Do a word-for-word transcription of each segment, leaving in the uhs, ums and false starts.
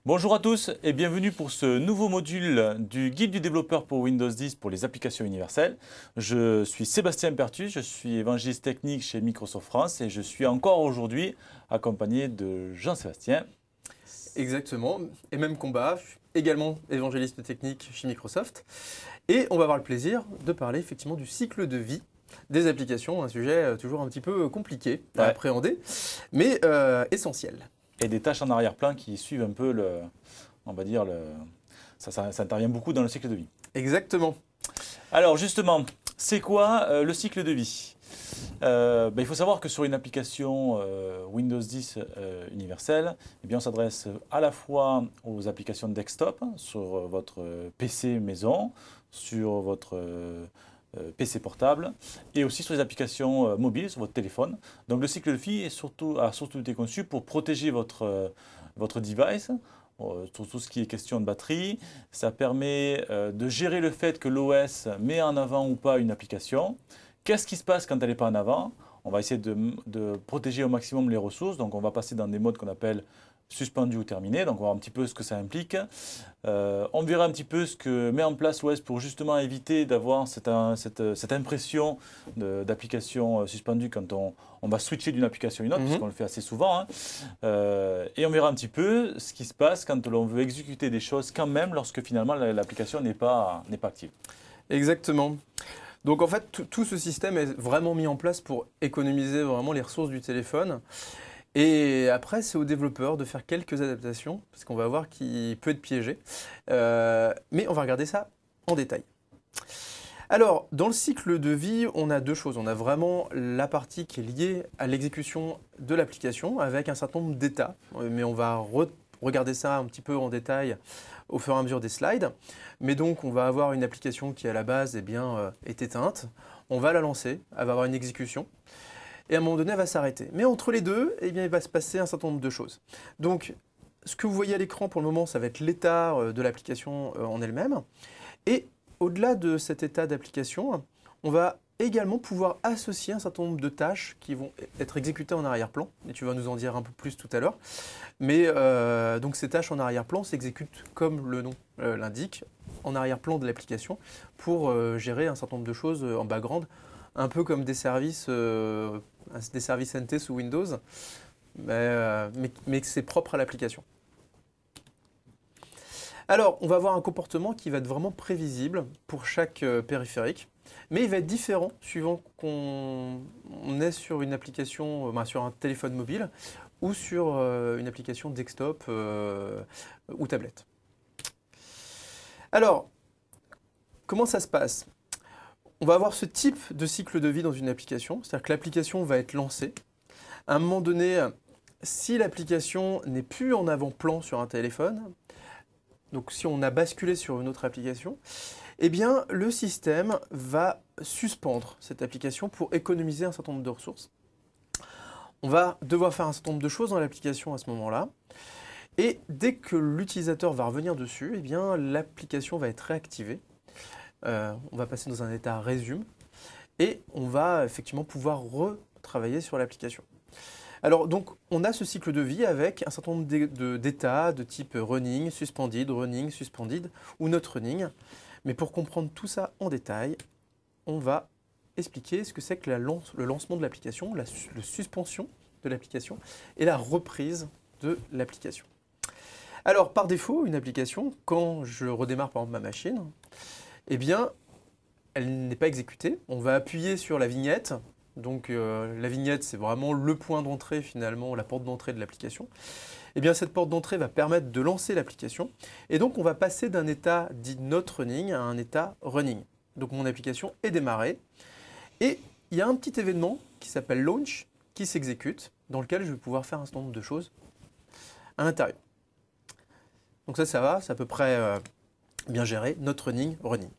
Bonjour à tous et bienvenue pour ce nouveau module du guide du développeur pour Windows dix pour les applications universelles. Je suis Sébastien Pertus, je suis évangéliste technique chez Microsoft France et je suis encore aujourd'hui accompagné de Jean-Sébastien. Exactement, et même combat, je suis également évangéliste technique chez Microsoft. Et on va avoir le plaisir de parler effectivement du cycle de vie des applications, un sujet toujours un petit peu compliqué à Ouais. appréhender, mais euh, essentiel. Et des tâches en arrière-plan qui suivent un peu le, on va dire, le, ça, ça, ça intervient beaucoup dans le cycle de vie. Exactement. Alors justement, c'est quoi euh, le cycle de vie? Euh, ben, il faut savoir que sur une application euh, Windows dix euh, universelle, eh bien, on s'adresse à la fois aux applications desktop sur votre P C maison, sur votre euh, P C portable et aussi sur les applications euh, mobiles, sur votre téléphone. Donc le cycle de vie est surtout, a surtout été conçu pour protéger votre, euh, votre device. Euh, sur tout ce qui est question de batterie. Ça permet euh, de gérer le fait que l'O S met en avant ou pas une application. Qu'est-ce qui se passe quand elle n'est pas en avant? On va essayer de, de protéger au maximum les ressources. Donc on va passer dans des modes qu'on appelle suspendu ou terminé. Donc on va voir un petit peu ce que ça implique. Euh, on verra un petit peu ce que met en place O S pour justement éviter d'avoir cette, cette, cette impression d'application suspendue quand on, on va switcher d'une application à une autre, mm-hmm. puisqu'on le fait assez souvent. Hein. Euh, et on verra un petit peu ce qui se passe quand l'on veut exécuter des choses quand même lorsque finalement l'application n'est pas, n'est pas active. Exactement. Donc en fait, tout, tout ce système est vraiment mis en place pour économiser vraiment les ressources du téléphone. Et après, c'est aux développeurs de faire quelques adaptations, parce qu'on va voir qu'il peut être piégé. Euh, mais on va regarder ça en détail. Alors, dans le cycle de vie, on a deux choses. On a vraiment la partie qui est liée à l'exécution de l'application, avec un certain nombre d'états. Mais on va re regarder ça un petit peu en détail au fur et à mesure des slides. Mais donc, on va avoir une application qui, à la base, eh bien, euh, est éteinte. On va la lancer, elle va avoir une exécution. Et à un moment donné, elle va s'arrêter. Mais entre les deux, eh bien, il va se passer un certain nombre de choses. Donc, ce que vous voyez à l'écran pour le moment, ça va être l'état de l'application en elle-même. Et au-delà de cet état d'application, on va également pouvoir associer un certain nombre de tâches qui vont être exécutées en arrière-plan. Et tu vas nous en dire un peu plus tout à l'heure. Mais euh, donc ces tâches en arrière-plan s'exécutent comme le nom euh, l'indique, en arrière-plan de l'application, pour euh, gérer un certain nombre de choses en background, un peu comme des services, euh, des services N T sous Windows, mais, euh, mais, mais c'est propre à l'application. Alors, on va avoir un comportement qui va être vraiment prévisible pour chaque euh, périphérique, mais il va être différent suivant qu'on est sur une application, euh, ben, sur un téléphone mobile ou sur euh, une application desktop euh, ou tablette. Alors, comment ça se passe ? On va avoir ce type de cycle de vie dans une application, c'est-à-dire que l'application va être lancée. À un moment donné, si l'application n'est plus en avant-plan sur un téléphone, donc si on a basculé sur une autre application, eh bien le système va suspendre cette application pour économiser un certain nombre de ressources. On va devoir faire un certain nombre de choses dans l'application à ce moment-là. Et dès que l'utilisateur va revenir dessus, eh bien l'application va être réactivée. Euh, on va passer dans un état résume et on va effectivement pouvoir retravailler sur l'application. Alors donc on a ce cycle de vie avec un certain nombre d'états de type running, suspended, running, suspended ou not running. Mais pour comprendre tout ça en détail, on va expliquer ce que c'est que la lance, le lancement de l'application, la, la suspension de l'application et la reprise de l'application. Alors par défaut, une application, quand je redémarre par exemple ma machine, eh bien, elle n'est pas exécutée. On va appuyer sur la vignette. Donc, euh, la vignette, c'est vraiment le point d'entrée, finalement, la porte d'entrée de l'application. Eh bien, cette porte d'entrée va permettre de lancer l'application. Et donc, on va passer d'un état dit not running à un état running. Donc, mon application est démarrée. Et il y a un petit événement qui s'appelle launch qui s'exécute, dans lequel je vais pouvoir faire un certain nombre de choses à l'intérieur. Donc, ça, ça va. C'est à peu près euh, bien géré. Not running, running.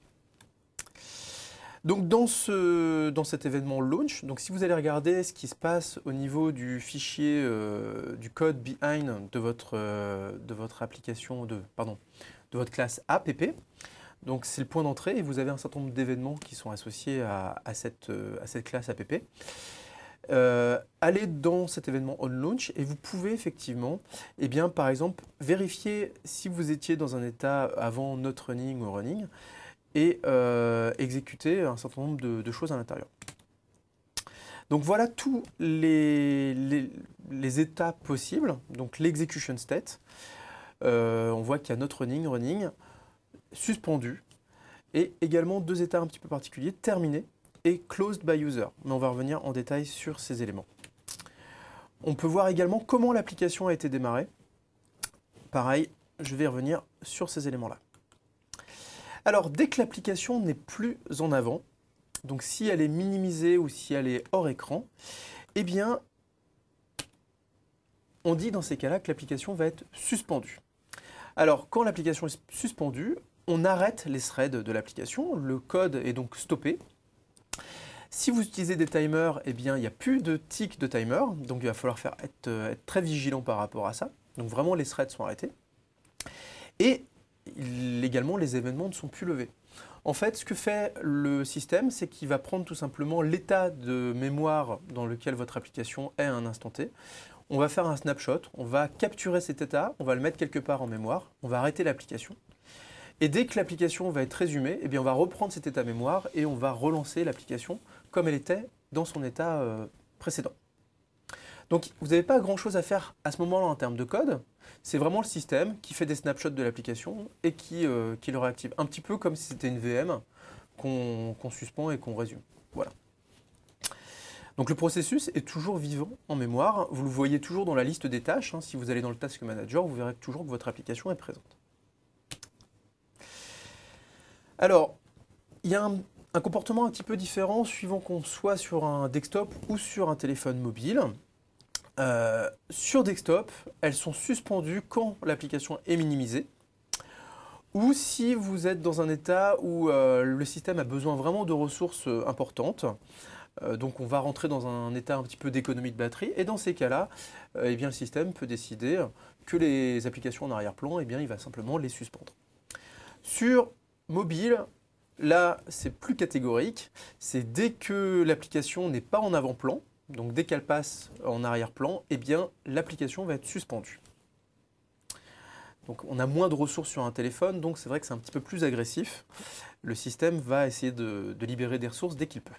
Donc dans, ce, dans cet événement launch, donc si vous allez regarder ce qui se passe au niveau du fichier, euh, du code behind de votre, euh, de votre application, de, pardon, de votre classe app, donc c'est le point d'entrée et vous avez un certain nombre d'événements qui sont associés à, à, cette, à cette classe app. euh, allez dans cet événement onLaunch et vous pouvez effectivement, eh bien, par exemple, vérifier si vous étiez dans un état avant not running ou running et euh, exécuter un certain nombre de, de choses à l'intérieur. Donc voilà tous les, les, les états possibles, donc l'execution state. Euh, on voit qu'il y a not running, running, suspendu, et également deux états un petit peu particuliers, terminé et closed by user. Mais on va revenir en détail sur ces éléments. On peut voir également comment l'application a été démarrée. Pareil, je vais revenir sur ces éléments-là. Alors, dès que l'application n'est plus en avant, donc si elle est minimisée ou si elle est hors écran, eh bien, on dit dans ces cas-là que l'application va être suspendue. Alors, quand l'application est suspendue, on arrête les threads de l'application, le code est donc stoppé. Si vous utilisez des timers, eh bien, il n'y a plus de tick de timer, donc il va falloir faire, être, être très vigilant par rapport à ça. Donc vraiment, les threads sont arrêtés. Et également, les événements ne sont plus levés. En fait, ce que fait le système, c'est qu'il va prendre tout simplement l'état de mémoire dans lequel votre application est à un instant T. On va faire un snapshot, on va capturer cet état, on va le mettre quelque part en mémoire, on va arrêter l'application. Et dès que l'application va être résumée, eh bien on va reprendre cet état mémoire et on va relancer l'application comme elle était dans son état euh, précédent. Donc vous n'avez pas grand-chose à faire à ce moment-là en termes de code. C'est vraiment le système qui fait des snapshots de l'application et qui, euh, qui le réactive. Un petit peu comme si c'était une V M qu'on qu'on suspend et qu'on résume. Voilà. Donc le processus est toujours vivant en mémoire. Vous le voyez toujours dans la liste des tâches. Hein. Si vous allez dans le Task Manager, vous verrez toujours que votre application est présente. Alors, il y a un, un comportement un petit peu différent suivant qu'on soit sur un desktop ou sur un téléphone mobile. Euh, sur desktop, elles sont suspendues quand l'application est minimisée ou si vous êtes dans un état où euh, le système a besoin vraiment de ressources euh, importantes. Euh, donc on va rentrer dans un état un petit peu d'économie de batterie et dans ces cas-là, euh, eh bien, le système peut décider que les applications en arrière-plan, eh bien, il va simplement les suspendre. Sur mobile, là c'est plus catégorique, c'est dès que l'application n'est pas en avant-plan, donc dès qu'elle passe en arrière-plan, eh bien l'application va être suspendue. Donc on a moins de ressources sur un téléphone, donc c'est vrai que c'est un petit peu plus agressif. Le système va essayer de, de libérer des ressources dès qu'il peut.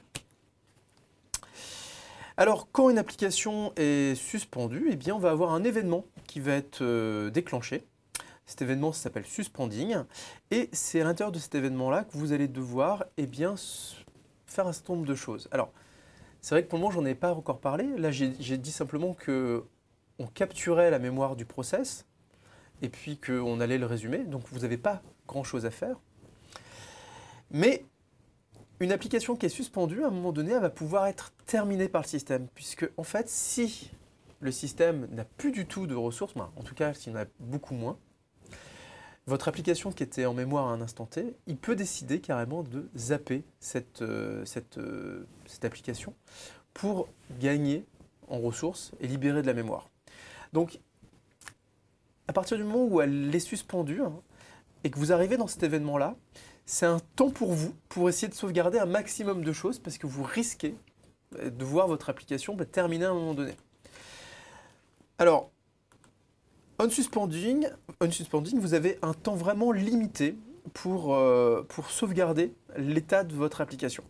Alors quand une application est suspendue, eh bien on va avoir un événement qui va être euh, déclenché. Cet événement s'appelle suspending et c'est à l'intérieur de cet événement-là que vous allez devoir eh bien, faire un certain nombre de choses. Alors, c'est vrai que pour le moment, j'en ai pas encore parlé. Là, j'ai dit simplement qu'on capturait la mémoire du process et puis qu'on allait le résumer. Donc, vous n'avez pas grand-chose à faire. Mais une application qui est suspendue, à un moment donné, elle va pouvoir être terminée par le système. Puisque, en fait, si le système n'a plus du tout de ressources, ben, en tout cas, s'il y en a beaucoup moins, votre application qui était en mémoire à un instant T, il peut décider carrément de zapper cette, euh, cette, euh, cette application pour gagner en ressources et libérer de la mémoire. Donc, à partir du moment où elle est suspendue hein, et que vous arrivez dans cet événement-là, c'est un temps pour vous pour essayer de sauvegarder un maximum de choses parce que vous risquez de voir votre application bah, terminer à un moment donné. Alors, Unsuspending, unsuspending, vous avez un temps vraiment limité pour, euh, pour sauvegarder l'état de votre application.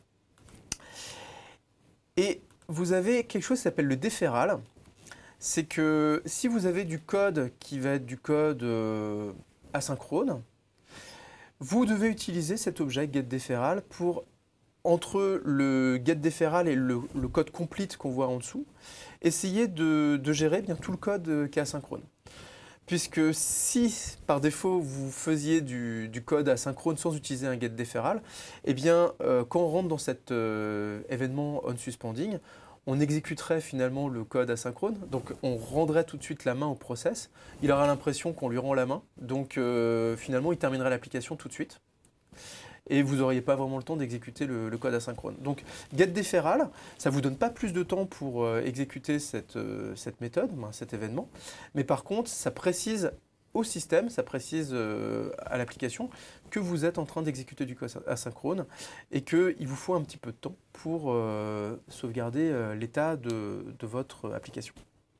Et vous avez quelque chose qui s'appelle le déferral. C'est que si vous avez du code qui va être du code euh, asynchrone, vous devez utiliser cet objet getDeferral pour, entre le getDeferral et le, le code complete qu'on voit en dessous, essayer de, de gérer bien tout le code qui est asynchrone. Puisque si, par défaut, vous faisiez du, du code asynchrone sans utiliser un getDeferral, eh bien, euh, quand on rentre dans cet euh, événement onSuspending, on exécuterait finalement le code asynchrone, donc on rendrait tout de suite la main au process, il aura l'impression qu'on lui rend la main, donc euh, finalement, il terminerait l'application tout de suite. Et vous n'auriez pas vraiment le temps d'exécuter le, le code asynchrone. Donc getDeferral, ça ne vous donne pas plus de temps pour euh, exécuter cette, euh, cette méthode, ben, cet événement, mais par contre, ça précise au système, ça précise euh, à l'application que vous êtes en train d'exécuter du code asynchrone et qu'il vous faut un petit peu de temps pour euh, sauvegarder euh, l'état de, de votre application.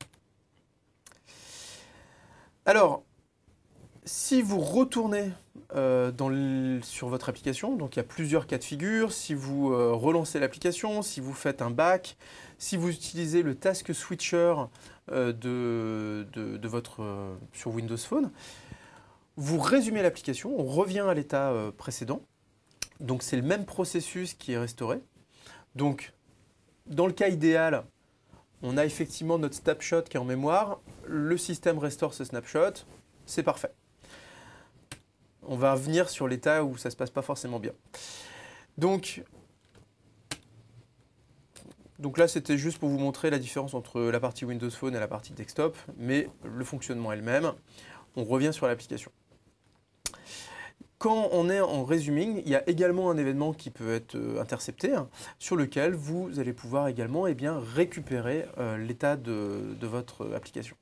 Alors, si vous retournez euh, dans le, sur votre application, donc il y a plusieurs cas de figure, si vous euh, relancez l'application, si vous faites un back, si vous utilisez le task switcher euh, de, de, de votre, euh, sur Windows Phone, vous résumez l'application, on revient à l'état euh, précédent. Donc c'est le même processus qui est restauré. Donc dans le cas idéal, on a effectivement notre snapshot qui est en mémoire, le système restaure ce snapshot, c'est parfait. On va revenir sur l'état où ça ne se passe pas forcément bien. Donc, donc là, c'était juste pour vous montrer la différence entre la partie Windows Phone et la partie desktop, mais le fonctionnement est le même. On revient sur l'application. Quand on est en resuming, il y a également un événement qui peut être intercepté, hein, sur lequel vous allez pouvoir également eh bien, récupérer euh, l'état de, de votre application.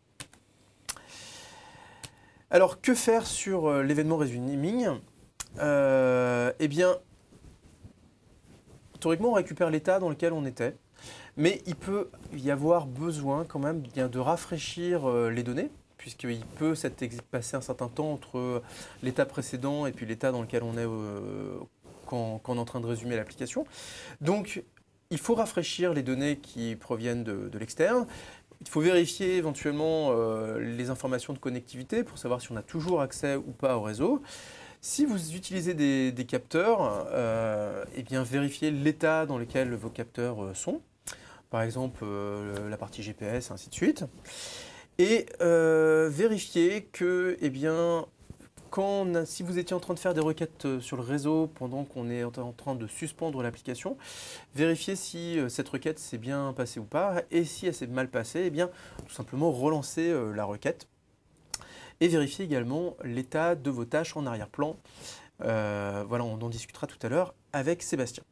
Alors, que faire sur euh, l'événement resuming? euh, Eh bien, théoriquement, on récupère l'état dans lequel on était, mais il peut y avoir besoin quand même bien de rafraîchir euh, les données, puisqu'il peut s'être passé un certain temps entre l'état précédent et puis l'état dans lequel on est euh, quand, quand on est en train de résumer l'application. Donc, il faut rafraîchir les données qui proviennent de, de l'externe. Il faut vérifier éventuellement euh, les informations de connectivité pour savoir si on a toujours accès ou pas au réseau. Si vous utilisez des, des capteurs, euh, eh bien vérifiez l'état dans lequel vos capteurs euh, sont. Par exemple, euh, la partie G P S, ainsi de suite. Et euh, vérifiez que, eh bien, quand on a, si vous étiez en train de faire des requêtes sur le réseau pendant qu'on est en train de suspendre l'application, vérifiez si cette requête s'est bien passée ou pas, et si elle s'est mal passée, eh bien, tout simplement relancer la requête. Et vérifiez également l'état de vos tâches en arrière-plan. Euh, voilà, on en discutera tout à l'heure avec Sébastien.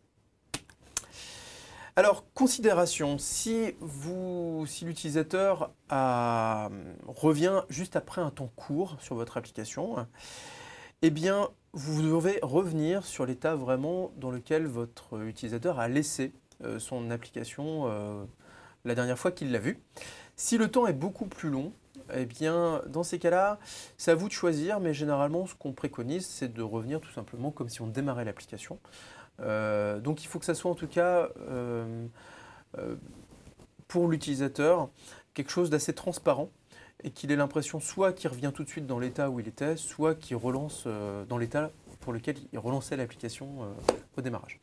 Alors, considération, si, vous, si l'utilisateur revient juste après un temps court sur votre application, eh bien, vous devez revenir sur l'état vraiment dans lequel votre utilisateur a laissé euh, son application euh, la dernière fois qu'il l'a vue. Si le temps est beaucoup plus long, eh bien, dans ces cas-là, c'est à vous de choisir, mais généralement, ce qu'on préconise, c'est de revenir tout simplement comme si on démarrait l'application. Euh, donc il faut que ça soit en tout cas euh, euh, pour l'utilisateur quelque chose d'assez transparent et qu'il ait l'impression soit qu'il revient tout de suite dans l'état où il était, soit qu'il relance euh, dans l'état pour lequel il relançait l'application euh, au démarrage.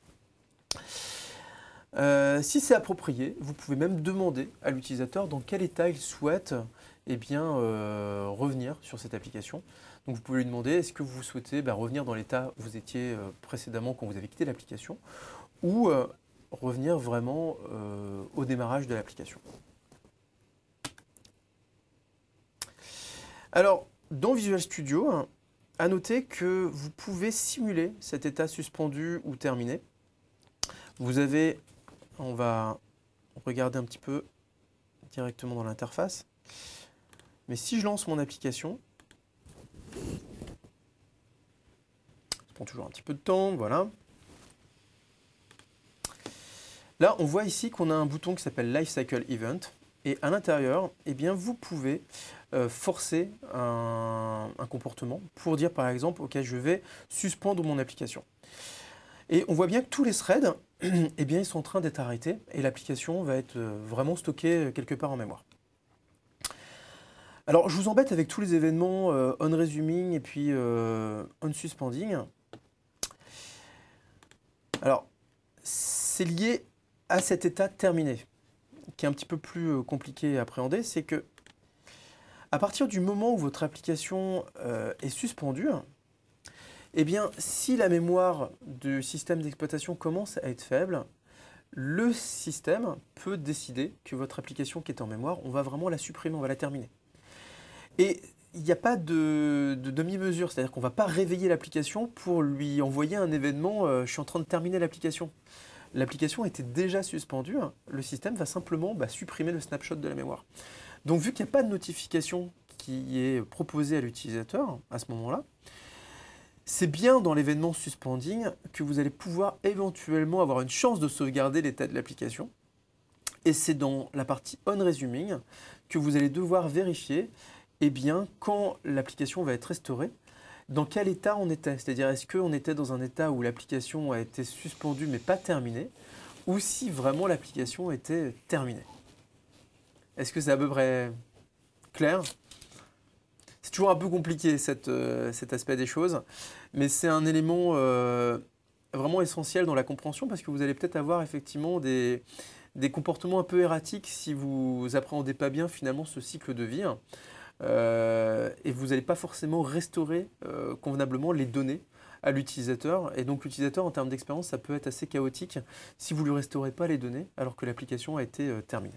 Euh, si c'est approprié, vous pouvez même demander à l'utilisateur dans quel état il souhaite eh bien, euh, revenir sur cette application. Donc vous pouvez lui demander, est-ce que vous souhaitez bah, revenir dans l'état où vous étiez euh, précédemment quand vous avez quitté l'application, ou euh, revenir vraiment euh, au démarrage de l'application. Alors, dans Visual Studio, hein, à noter que vous pouvez simuler cet état suspendu ou terminé. Vous avez, on va regarder un petit peu directement dans l'interface, mais si je lance mon application, ça prend toujours un petit peu de temps, voilà. Là, on voit ici qu'on a un bouton qui s'appelle Lifecycle Event, et à l'intérieur, eh bien, vous pouvez euh, forcer un, un comportement pour dire par exemple, ok, je vais suspendre mon application. Et on voit bien que tous les threads, eh bien, ils sont en train d'être arrêtés et l'application va être vraiment stockée quelque part en mémoire. Alors, je vous embête avec tous les événements euh, on-resuming et puis euh, on-suspending. Alors, c'est lié à cet état terminé, qui est un petit peu plus compliqué à appréhender. C'est que, à partir du moment où votre application euh, est suspendue, eh bien, si la mémoire du système d'exploitation commence à être faible, le système peut décider que votre application qui est en mémoire, on va vraiment la supprimer, on va la terminer. Et il n'y a pas de, de demi-mesure, c'est-à-dire qu'on ne va pas réveiller l'application pour lui envoyer un événement euh, « je suis en train de terminer l'application ». L'application était déjà suspendue, hein, le système va simplement bah, supprimer le snapshot de la mémoire. Donc vu qu'il n'y a pas de notification qui est proposé à l'utilisateur à ce moment-là, c'est bien dans l'événement suspending que vous allez pouvoir éventuellement avoir une chance de sauvegarder l'état de l'application. Et c'est dans la partie on-resuming que vous allez devoir vérifier eh bien, quand l'application va être restaurée, dans quel état on était. C'est-à-dire, est-ce qu'on était dans un état où l'application a été suspendue mais pas terminée, ou si vraiment l'application était terminée. Est-ce que c'est à peu près clair ? C'est toujours un peu compliqué cette, euh, cet aspect des choses, mais c'est un élément euh, vraiment essentiel dans la compréhension parce que vous allez peut-être avoir effectivement des, des comportements un peu erratiques si vous appréhendez pas bien finalement ce cycle de vie euh, et vous n'allez pas forcément restaurer euh, convenablement les données à l'utilisateur. Et donc l'utilisateur en termes d'expérience, ça peut être assez chaotique si vous ne lui restaurez pas les données alors que l'application a été euh, terminée.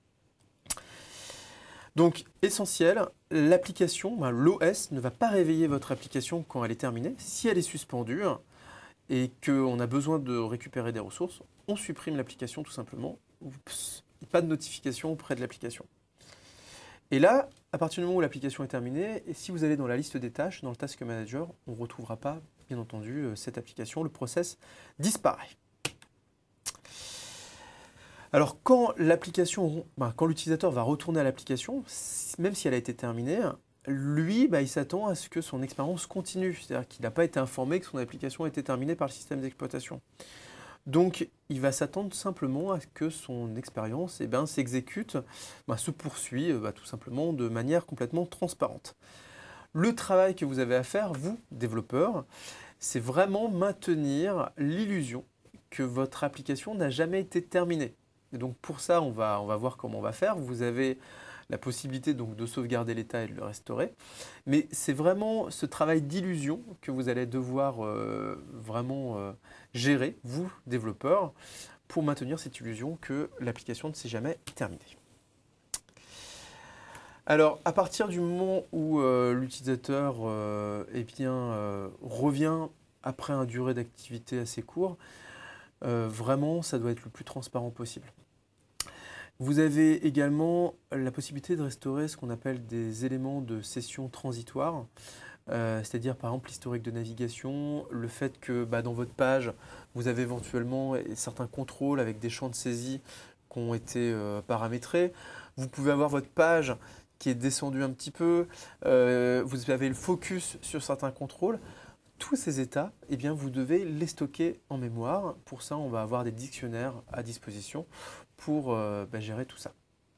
Donc, essentiel, l'application, ben, l'O S ne va pas réveiller votre application quand elle est terminée. Si elle est suspendue et qu'on a besoin de récupérer des ressources, on supprime l'application tout simplement. Oups, pas de notification auprès de l'application. Et là, à partir du moment où l'application est terminée, et si vous allez dans la liste des tâches, dans le Task Manager, on ne retrouvera pas, bien entendu, cette application. Le process disparaît. Alors, quand l'application, ben, quand l'utilisateur va retourner à l'application, même si elle a été terminée, lui, ben, il s'attend à ce que son expérience continue. C'est-à-dire qu'il n'a pas été informé que son application a été terminée par le système d'exploitation. Donc, il va s'attendre simplement à ce que son expérience eh ben, s'exécute, ben, se poursuit ben, tout simplement de manière complètement transparente. Le travail que vous avez à faire, vous, développeurs, c'est vraiment maintenir l'illusion que votre application n'a jamais été terminée. Et donc pour ça, on va, on va voir comment on va faire. Vous avez la possibilité donc de sauvegarder l'état et de le restaurer. Mais c'est vraiment ce travail d'illusion que vous allez devoir euh, vraiment euh, gérer, vous, développeurs, pour maintenir cette illusion que l'application ne s'est jamais terminée. Alors, à partir du moment où euh, l'utilisateur euh, eh bien, euh, revient après une durée d'activité assez courte, euh, vraiment, ça doit être le plus transparent possible. Vous avez également la possibilité de restaurer ce qu'on appelle des éléments de session transitoire, euh, c'est-à-dire par exemple l'historique de navigation, le fait que bah, dans votre page, vous avez éventuellement certains contrôles avec des champs de saisie qui ont été euh, paramétrés. Vous pouvez avoir votre page qui est descendue un petit peu, euh, vous avez le focus sur certains contrôles. Tous ces états, eh bien, vous devez les stocker en mémoire. Pour ça, on va avoir des dictionnaires à disposition pour euh, bah, gérer tout ça.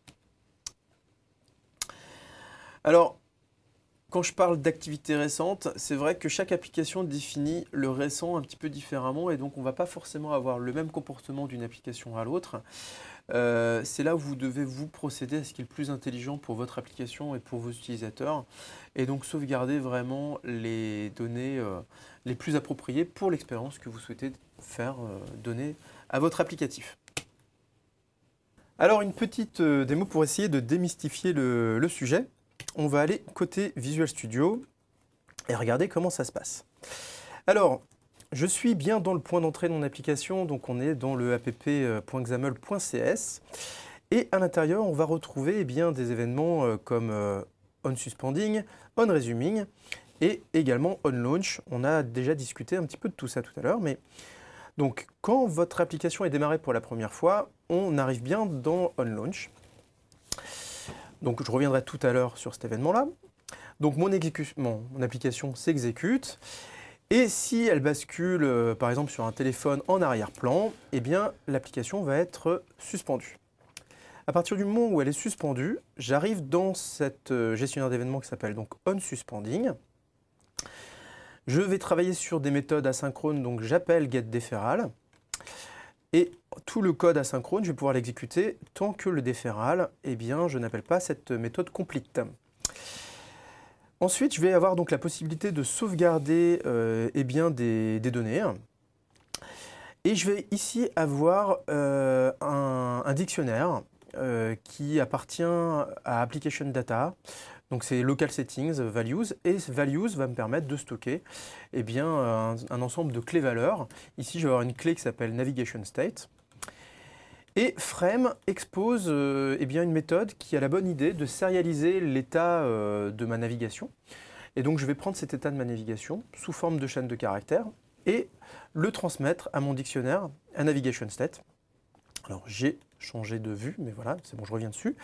Alors, quand je parle d'activité récente, c'est vrai que chaque application définit le récent un petit peu différemment et donc on ne va pas forcément avoir le même comportement d'une application à l'autre. Euh, c'est là où vous devez vous procéder à ce qui est le plus intelligent pour votre application et pour vos utilisateurs et donc sauvegarder vraiment les données euh, les plus appropriées pour l'expérience que vous souhaitez faire euh, donner à votre applicatif. Alors une petite euh, démo pour essayer de démystifier le, le sujet. On va aller côté Visual Studio et regarder comment ça se passe. Alors, je suis bien dans le point d'entrée de mon application, donc on est dans le app point xaml point c s et à l'intérieur, on va retrouver eh bien, des événements euh, comme euh, onSuspending, onResuming et également onLaunch. On a déjà discuté un petit peu de tout ça tout à l'heure, mais donc quand votre application est démarrée pour la première fois, on arrive bien dans onLaunch. Donc je reviendrai tout à l'heure sur cet événement-là. Donc mon, mon, mon application s'exécute. Et si elle bascule, euh, par exemple, sur un téléphone en arrière-plan, eh bien l'application va être suspendue. À partir du moment où elle est suspendue, j'arrive dans cette euh, gestionnaire d'événements qui s'appelle donc onSuspending. Je vais travailler sur des méthodes asynchrones, donc j'appelle getDeferral. Et tout le code asynchrone, je vais pouvoir l'exécuter tant que le deferral, eh bien, je n'appelle pas cette méthode complete. Ensuite, je vais avoir donc la possibilité de sauvegarder euh, eh bien, des, des données. Et je vais ici avoir euh, un, un dictionnaire euh, qui appartient à Application Data. Donc c'est Local Settings, Values, et Values va me permettre de stocker eh bien, un, un ensemble de clés valeurs. Ici, je vais avoir une clé qui s'appelle Navigation State. Et Frame expose euh, eh bien, une méthode qui a la bonne idée de serialiser l'état euh, de ma navigation. Et donc je vais prendre cet état de ma navigation sous forme de chaîne de caractères et le transmettre à mon dictionnaire, à Navigation State. Alors j'ai changé de vue, mais voilà, c'est bon, je reviens dessus.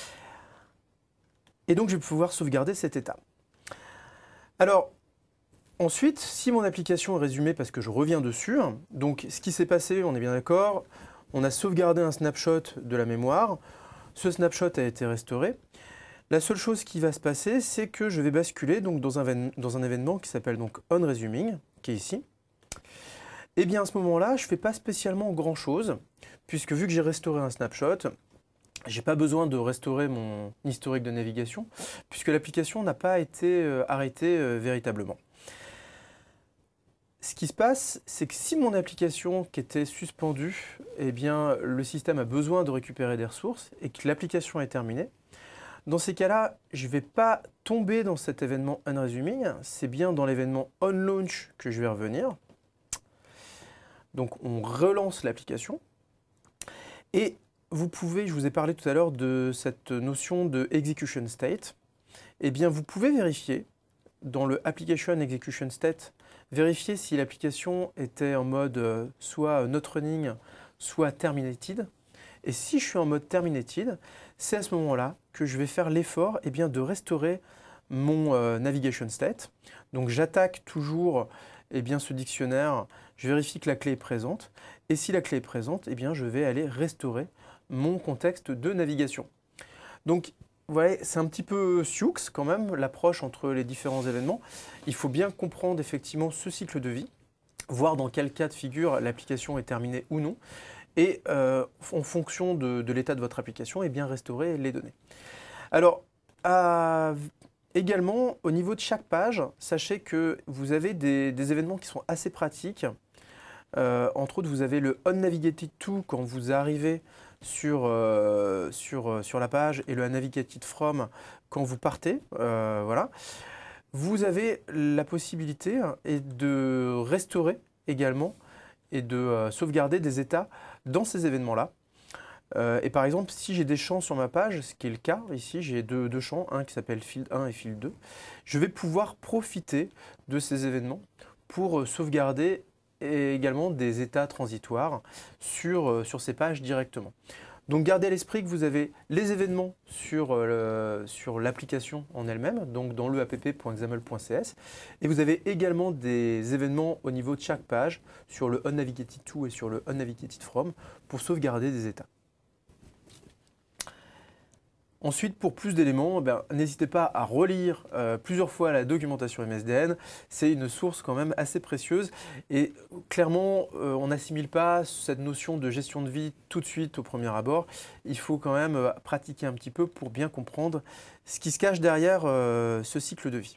Et donc je vais pouvoir sauvegarder cet état. Alors, ensuite, si mon application est résumée parce que je reviens dessus, donc ce qui s'est passé, on est bien d'accord, on a sauvegardé un snapshot de la mémoire, ce snapshot a été restauré. La seule chose qui va se passer, c'est que je vais basculer donc, dans, un, dans un événement qui s'appelle donc onResuming, qui est ici. Et bien à ce moment-là, je ne fais pas spécialement grand-chose, puisque vu que j'ai restauré un snapshot, je n'ai pas besoin de restaurer mon historique de navigation, puisque l'application n'a pas été euh, arrêtée euh, véritablement. Ce qui se passe, c'est que si mon application qui était suspendue, eh bien, le système a besoin de récupérer des ressources et que l'application est terminée, dans ces cas-là, je ne vais pas tomber dans cet événement onResuming, c'est bien dans l'événement onLaunch que je vais revenir. Donc on relance l'application et vous pouvez, je vous ai parlé tout à l'heure de cette notion de execution state, eh bien vous pouvez vérifier dans le application execution state, vérifier si l'application était en mode euh, soit not running, soit terminated. Et si je suis en mode terminated, c'est à ce moment-là que je vais faire l'effort eh bien, de restaurer mon euh, navigation state. Donc j'attaque toujours eh bien, ce dictionnaire, je vérifie que la clé est présente. Et si la clé est présente, eh bien, je vais aller restaurer mon contexte de navigation. Donc voilà, c'est un petit peu sioux quand même, l'approche entre les différents événements. Il faut bien comprendre effectivement ce cycle de vie, voir dans quel cas de figure l'application est terminée ou non, et euh, en fonction de, de l'état de votre application, eh bien restaurer les données. Alors, à, également, au niveau de chaque page, sachez que vous avez des, des événements qui sont assez pratiques. Euh, entre autres, vous avez le onNavigated to quand vous arrivez sur, euh, sur, sur la page et le onNavigated from quand vous partez. Euh, voilà. Vous avez la possibilité hein, et de restaurer également et de euh, sauvegarder des états dans ces événements-là. Euh, et par exemple, si j'ai des champs sur ma page, ce qui est le cas ici, j'ai deux, deux champs, un qui s'appelle field un et field deux, je vais pouvoir profiter de ces événements pour euh, sauvegarder et également des états transitoires sur, euh, sur ces pages directement. Donc gardez à l'esprit que vous avez les événements sur, euh, sur l'application en elle-même, donc dans le app point xaml point c s, et vous avez également des événements au niveau de chaque page sur le onNavigated to et sur le onNavigated from pour sauvegarder des états. Ensuite, pour plus d'éléments, ben, n'hésitez pas à relire euh, plusieurs fois la documentation M S D N. C'est une source quand même assez précieuse. Et clairement, euh, on n'assimile pas cette notion de gestion de vie tout de suite au premier abord. Il faut quand même euh, pratiquer un petit peu pour bien comprendre ce qui se cache derrière euh, ce cycle de vie.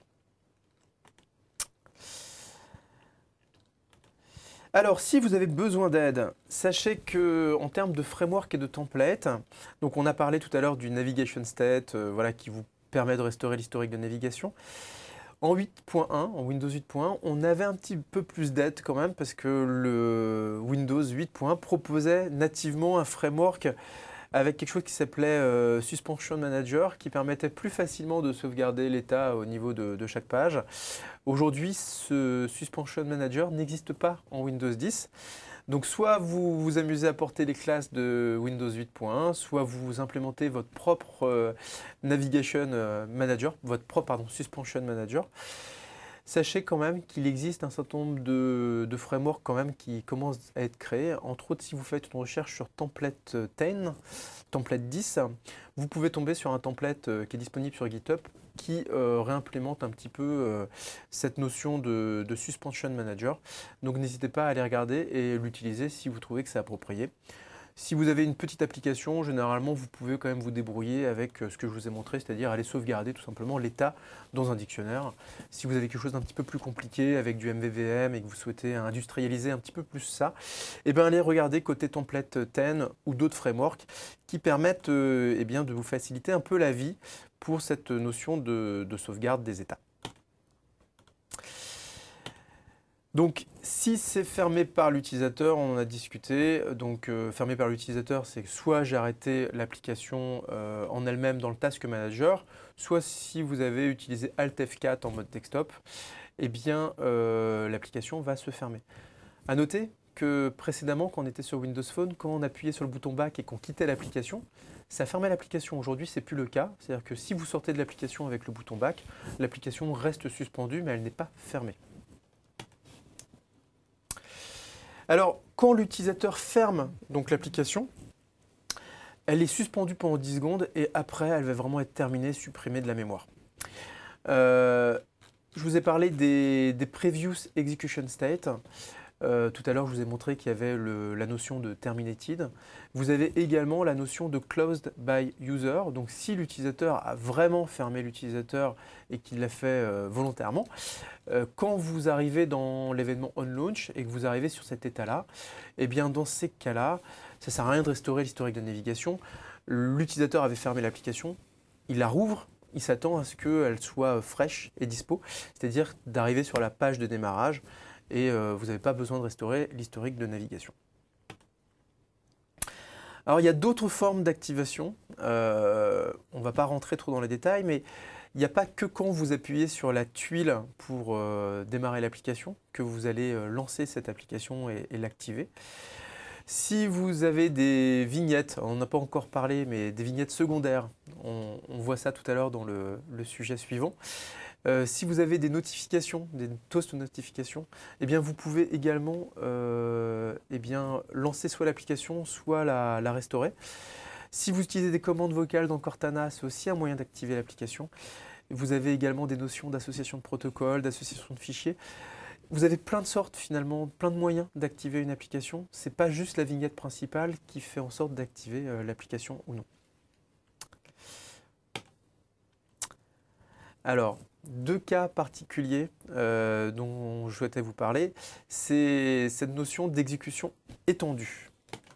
Alors, si vous avez besoin d'aide, sachez qu'en termes de framework et de template, donc on a parlé tout à l'heure du Navigation State, euh, voilà, qui vous permet de restaurer l'historique de navigation. En huit point un, en Windows huit point un, on avait un petit peu plus d'aide quand même parce que le Windows huit point un proposait nativement un framework avec quelque chose qui s'appelait euh, Suspension Manager, qui permettait plus facilement de sauvegarder l'état au niveau de, de chaque page. Aujourd'hui, ce Suspension Manager n'existe pas en Windows dix. Donc soit vous vous amusez à porter les classes de Windows huit point un, soit vous implémentez votre propre euh, Navigation Manager, votre propre pardon, Suspension Manager. Sachez quand même qu'il existe un certain nombre de, de frameworks quand même qui commencent à être créés. Entre autres, si vous faites une recherche sur template dix, template dix, vous pouvez tomber sur un template qui est disponible sur GitHub qui euh, réimplémente un petit peu euh, cette notion de, de Suspension Manager. Donc n'hésitez pas à aller regarder et l'utiliser si vous trouvez que c'est approprié. Si vous avez une petite application, généralement, vous pouvez quand même vous débrouiller avec ce que je vous ai montré, c'est-à-dire aller sauvegarder tout simplement l'état dans un dictionnaire. Si vous avez quelque chose d'un petit peu plus compliqué avec du M V V M et que vous souhaitez industrialiser un petit peu plus ça, eh bien allez regarder côté template dix ou d'autres frameworks qui permettent euh, eh bien, de vous faciliter un peu la vie pour cette notion de, de sauvegarde des états. Donc, si c'est fermé par l'utilisateur, on en a discuté. Donc, euh, fermé par l'utilisateur, c'est que soit j'ai arrêté l'application euh, en elle-même dans le Task Manager, soit si vous avez utilisé Alt F quatre en mode desktop, eh bien, euh, l'application va se fermer. À noter que précédemment, quand on était sur Windows Phone, quand on appuyait sur le bouton Back et qu'on quittait l'application, ça fermait l'application. Aujourd'hui, ce n'est plus le cas. C'est-à-dire que si vous sortez de l'application avec le bouton Back, l'application reste suspendue, mais elle n'est pas fermée. Alors, quand l'utilisateur ferme donc l'application, elle est suspendue pendant dix secondes et après, elle va vraiment être terminée, supprimée de la mémoire. Euh, je vous ai parlé des, des Previous Execution State. Euh, tout à l'heure, je vous ai montré qu'il y avait le, la notion de terminated. Vous avez également la notion de closed by user. Donc, si l'utilisateur a vraiment fermé l'utilisateur et qu'il l'a fait euh, volontairement, euh, quand vous arrivez dans l'événement onLaunch et que vous arrivez sur cet état-là, eh bien, dans ces cas-là, ça ne sert à rien de restaurer l'historique de navigation. L'utilisateur avait fermé l'application, il la rouvre, il s'attend à ce qu'elle soit fraîche et dispo, c'est-à-dire d'arriver sur la page de démarrage. Et euh, vous n'avez pas besoin de restaurer l'historique de navigation. Alors il y a d'autres formes d'activation, euh, on ne va pas rentrer trop dans les détails, mais il n'y a pas que quand vous appuyez sur la tuile pour euh, démarrer l'application que vous allez euh, lancer cette application et, et l'activer. Si vous avez des vignettes, on n'a pas encore parlé, mais des vignettes secondaires, on, on voit ça tout à l'heure dans le, le sujet suivant. Euh, si vous avez des notifications, des toast notifications, eh bien vous pouvez également euh, eh bien, lancer soit l'application, soit la, la restaurer. Si vous utilisez des commandes vocales dans Cortana, c'est aussi un moyen d'activer l'application. Vous avez également des notions d'association de protocoles, d'association de fichiers. Vous avez plein de sortes finalement, plein de moyens d'activer une application. Ce n'est pas juste la vignette principale qui fait en sorte d'activer euh, l'application ou non. Alors, deux cas particuliers euh, dont je souhaitais vous parler, c'est cette notion d'exécution étendue.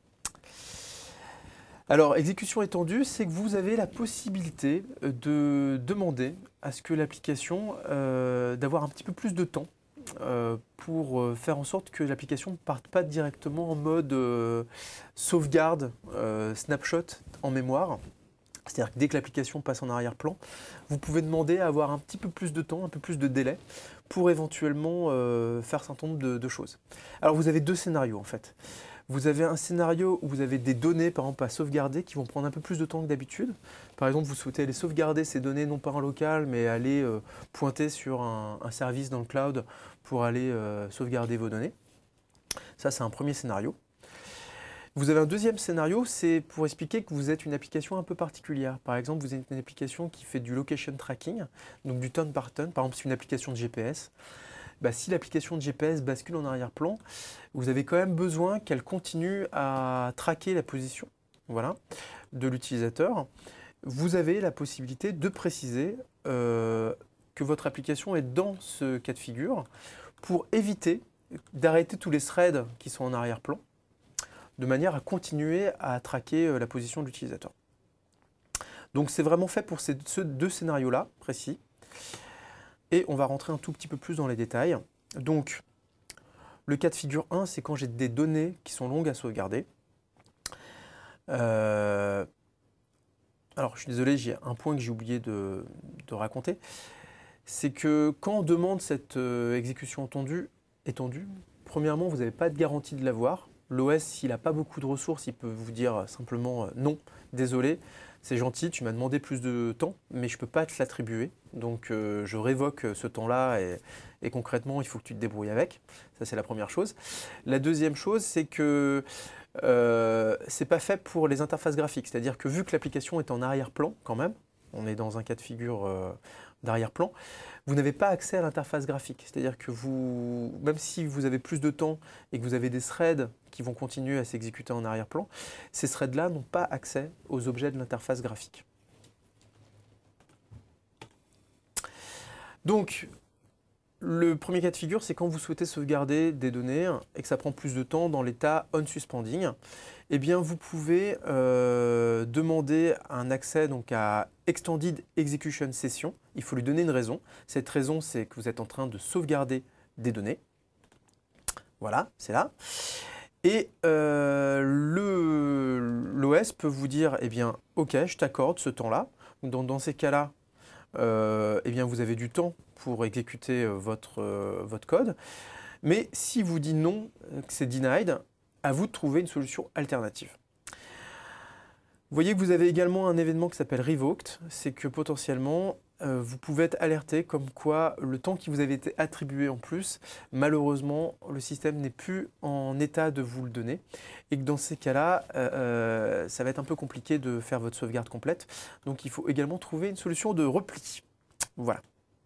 Alors, exécution étendue, c'est que vous avez la possibilité de demander à ce que l'application, euh, d'avoir un petit peu plus de temps euh, pour faire en sorte que l'application ne parte pas directement en mode euh, sauvegarde, euh, snapshot en mémoire. C'est-à-dire que dès que l'application passe en arrière-plan, vous pouvez demander à avoir un petit peu plus de temps, un peu plus de délai pour éventuellement euh, faire un certain nombre de, de choses. Alors vous avez deux scénarios en fait. Vous avez un scénario où vous avez des données par exemple à sauvegarder qui vont prendre un peu plus de temps que d'habitude. Par exemple, vous souhaitez aller sauvegarder ces données non pas en local mais aller euh, pointer sur un, un service dans le cloud pour aller euh, sauvegarder vos données. Ça c'est un premier scénario. Vous avez un deuxième scénario, c'est pour expliquer que vous êtes une application un peu particulière. Par exemple, vous êtes une application qui fait du location tracking, donc du turn par turn. Par exemple, c'est une application de G P S. Bah, si l'application de G P S bascule en arrière-plan, vous avez quand même besoin qu'elle continue à traquer la position voilà, de l'utilisateur. Vous avez la possibilité de préciser euh, que votre application est dans ce cas de figure pour éviter d'arrêter tous les threads qui sont en arrière-plan, de manière à continuer à traquer la position de l'utilisateur. Donc c'est vraiment fait pour ces deux scénarios-là précis. Et on va rentrer un tout petit peu plus dans les détails. Donc le cas de figure un, c'est quand j'ai des données qui sont longues à sauvegarder. Euh... Alors je suis désolé, j'ai un point que j'ai oublié de, de raconter. C'est que quand on demande cette euh, exécution étendue, étendue, premièrement, vous n'avez pas de garantie de l'avoir. L'O S, s'il n'a pas beaucoup de ressources, il peut vous dire simplement euh, non, désolé, c'est gentil, tu m'as demandé plus de temps, mais je ne peux pas te l'attribuer. Donc euh, je révoque ce temps-là et, et concrètement, il faut que tu te débrouilles avec. Ça, c'est la première chose. La deuxième chose, c'est que euh, ce n'est pas fait pour les interfaces graphiques. C'est-à-dire que vu que l'application est en arrière-plan quand même, on est dans un cas de figure euh, d'arrière-plan, vous n'avez pas accès à l'interface graphique. C'est-à-dire que vous, même si vous avez plus de temps et que vous avez des threads qui vont continuer à s'exécuter en arrière-plan, ces threads-là n'ont pas accès aux objets de l'interface graphique. Donc, le premier cas de figure, c'est quand vous souhaitez sauvegarder des données et que ça prend plus de temps dans l'état on-suspending, eh bien vous pouvez euh, demander un accès donc, à Extended Execution Session. Il faut lui donner une raison. Cette raison, c'est que vous êtes en train de sauvegarder des données. Voilà, c'est là. Et euh, l'O S peut vous dire, eh bien, OK, je t'accorde ce temps-là. Dans, dans ces cas-là, euh, eh bien, vous avez du temps pour exécuter euh, votre, euh, votre code. Mais si vous dit non, que c'est denied, à vous de trouver une solution alternative. Vous voyez que vous avez également un événement qui s'appelle Revoked. C'est que potentiellement, euh, vous pouvez être alerté comme quoi le temps qui vous avait été attribué en plus, malheureusement, le système n'est plus en état de vous le donner. Et que dans ces cas-là, euh, ça va être un peu compliqué de faire votre sauvegarde complète. Donc il faut également trouver une solution de repli. Voilà.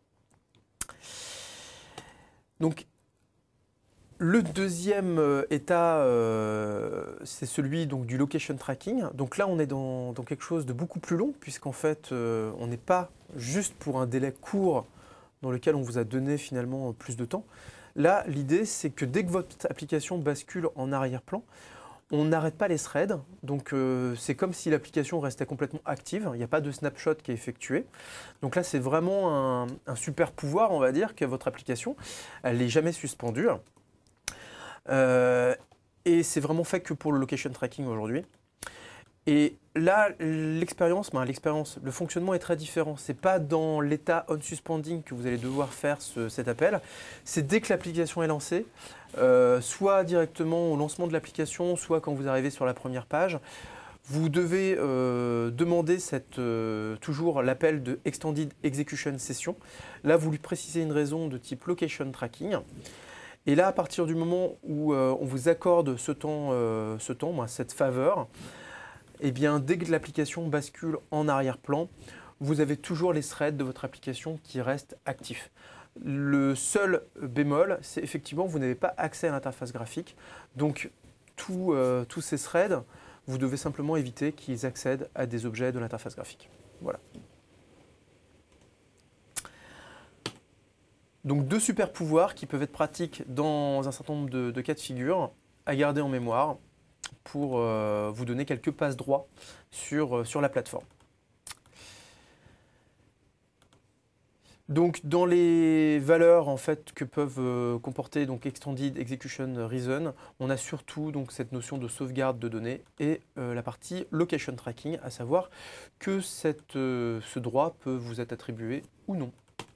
Donc, le deuxième euh, état, euh, c'est celui donc, du location tracking. Donc là, on est dans, dans quelque chose de beaucoup plus long, puisqu'en fait, euh, on n'est pas juste pour un délai court dans lequel on vous a donné finalement plus de temps. Là, l'idée, c'est que dès que votre application bascule en arrière-plan, on n'arrête pas les threads. Donc euh, c'est comme si l'application restait complètement active. Il n'y a pas de snapshot qui est effectué. Donc là, c'est vraiment un, un super pouvoir, on va dire, que votre application. Elle n'est jamais suspendue. Euh, et c'est vraiment fait que pour le location tracking aujourd'hui. Et là, l'expérience, ben, l'expérience, le fonctionnement est très différent. Ce n'est pas dans l'état on suspending que vous allez devoir faire ce, cet appel. C'est dès que l'application est lancée, euh, soit directement au lancement de l'application, soit quand vous arrivez sur la première page. Vous devez euh, demander cette, euh, toujours l'appel de Extended Execution Session. Là, vous lui précisez une raison de type location tracking. Et là, à partir du moment où euh, on vous accorde ce temps, euh, ce temps ben, cette faveur, eh bien, dès que l'application bascule en arrière-plan, vous avez toujours les threads de votre application qui restent actifs. Le seul bémol, c'est effectivement que vous n'avez pas accès à l'interface graphique. Donc, tout, euh, tous ces threads, vous devez simplement éviter qu'ils accèdent à des objets de l'interface graphique. Voilà. Donc deux super pouvoirs qui peuvent être pratiques dans un certain nombre de, de cas de figure à garder en mémoire pour euh, vous donner quelques passes droits sur, euh, sur la plateforme. Donc dans les valeurs en fait, que peuvent euh, comporter donc, Extended Execution Reason, on a surtout donc, cette notion de sauvegarde de données et euh, la partie Location Tracking, à savoir que cette, euh, ce droit peut vous être attribué ou non.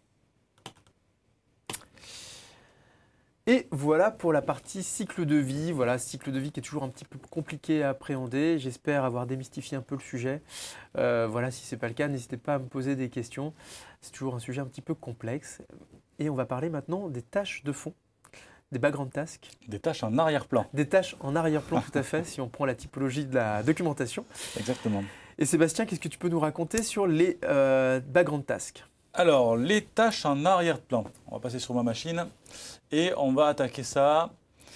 Et voilà pour la partie cycle de vie. Voilà, cycle de vie qui est toujours un petit peu compliqué à appréhender. J'espère avoir démystifié un peu le sujet. Euh, voilà, si ce n'est pas le cas, n'hésitez pas à me poser des questions. C'est toujours un sujet un petit peu complexe. Et on va parler maintenant des tâches de fond, des background tasks. Des tâches en arrière-plan. Des tâches en arrière-plan, tout à fait, si on prend la typologie de la documentation. Exactement. Et Sébastien, qu'est-ce que tu peux nous raconter sur les euh, background tasks ? Alors, les tâches en arrière-plan. On va passer sur ma machine et on va attaquer ça.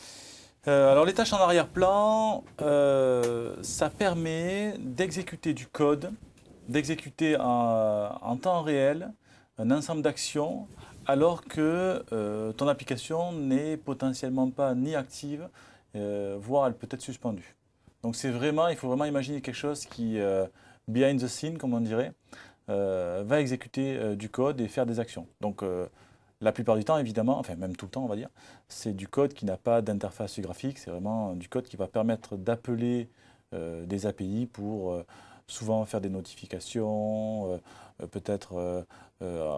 Euh, alors, les tâches en arrière-plan, euh, ça permet d'exécuter du code, d'exécuter en, en temps réel un ensemble d'actions alors que euh, ton application n'est potentiellement pas ni active, euh, voire elle peut être suspendue. Donc, c'est vraiment, il faut vraiment imaginer quelque chose qui, euh, behind the scene, comme on dirait, Euh, va exécuter euh, du code et faire des actions. Donc euh, la plupart du temps, évidemment, enfin même tout le temps, on va dire, c'est du code qui n'a pas d'interface graphique, c'est vraiment du code qui va permettre d'appeler euh, des A P I pour euh, souvent faire des notifications, euh, peut-être euh, euh,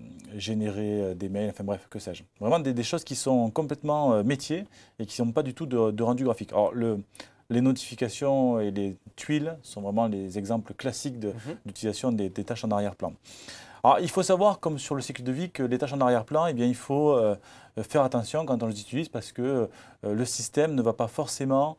générer des mails, enfin bref, que sais-je. Vraiment des, des choses qui sont complètement euh, métiers et qui ne sont pas du tout de, de rendu graphique. Alors le Les notifications et les tuiles sont vraiment les exemples classiques d'utilisation de, mmh. des, des tâches en arrière-plan. Alors, il faut savoir, comme sur le cycle de vie, que les tâches en arrière-plan, eh bien, il faut euh, faire attention quand on les utilise parce que euh, le système ne va pas forcément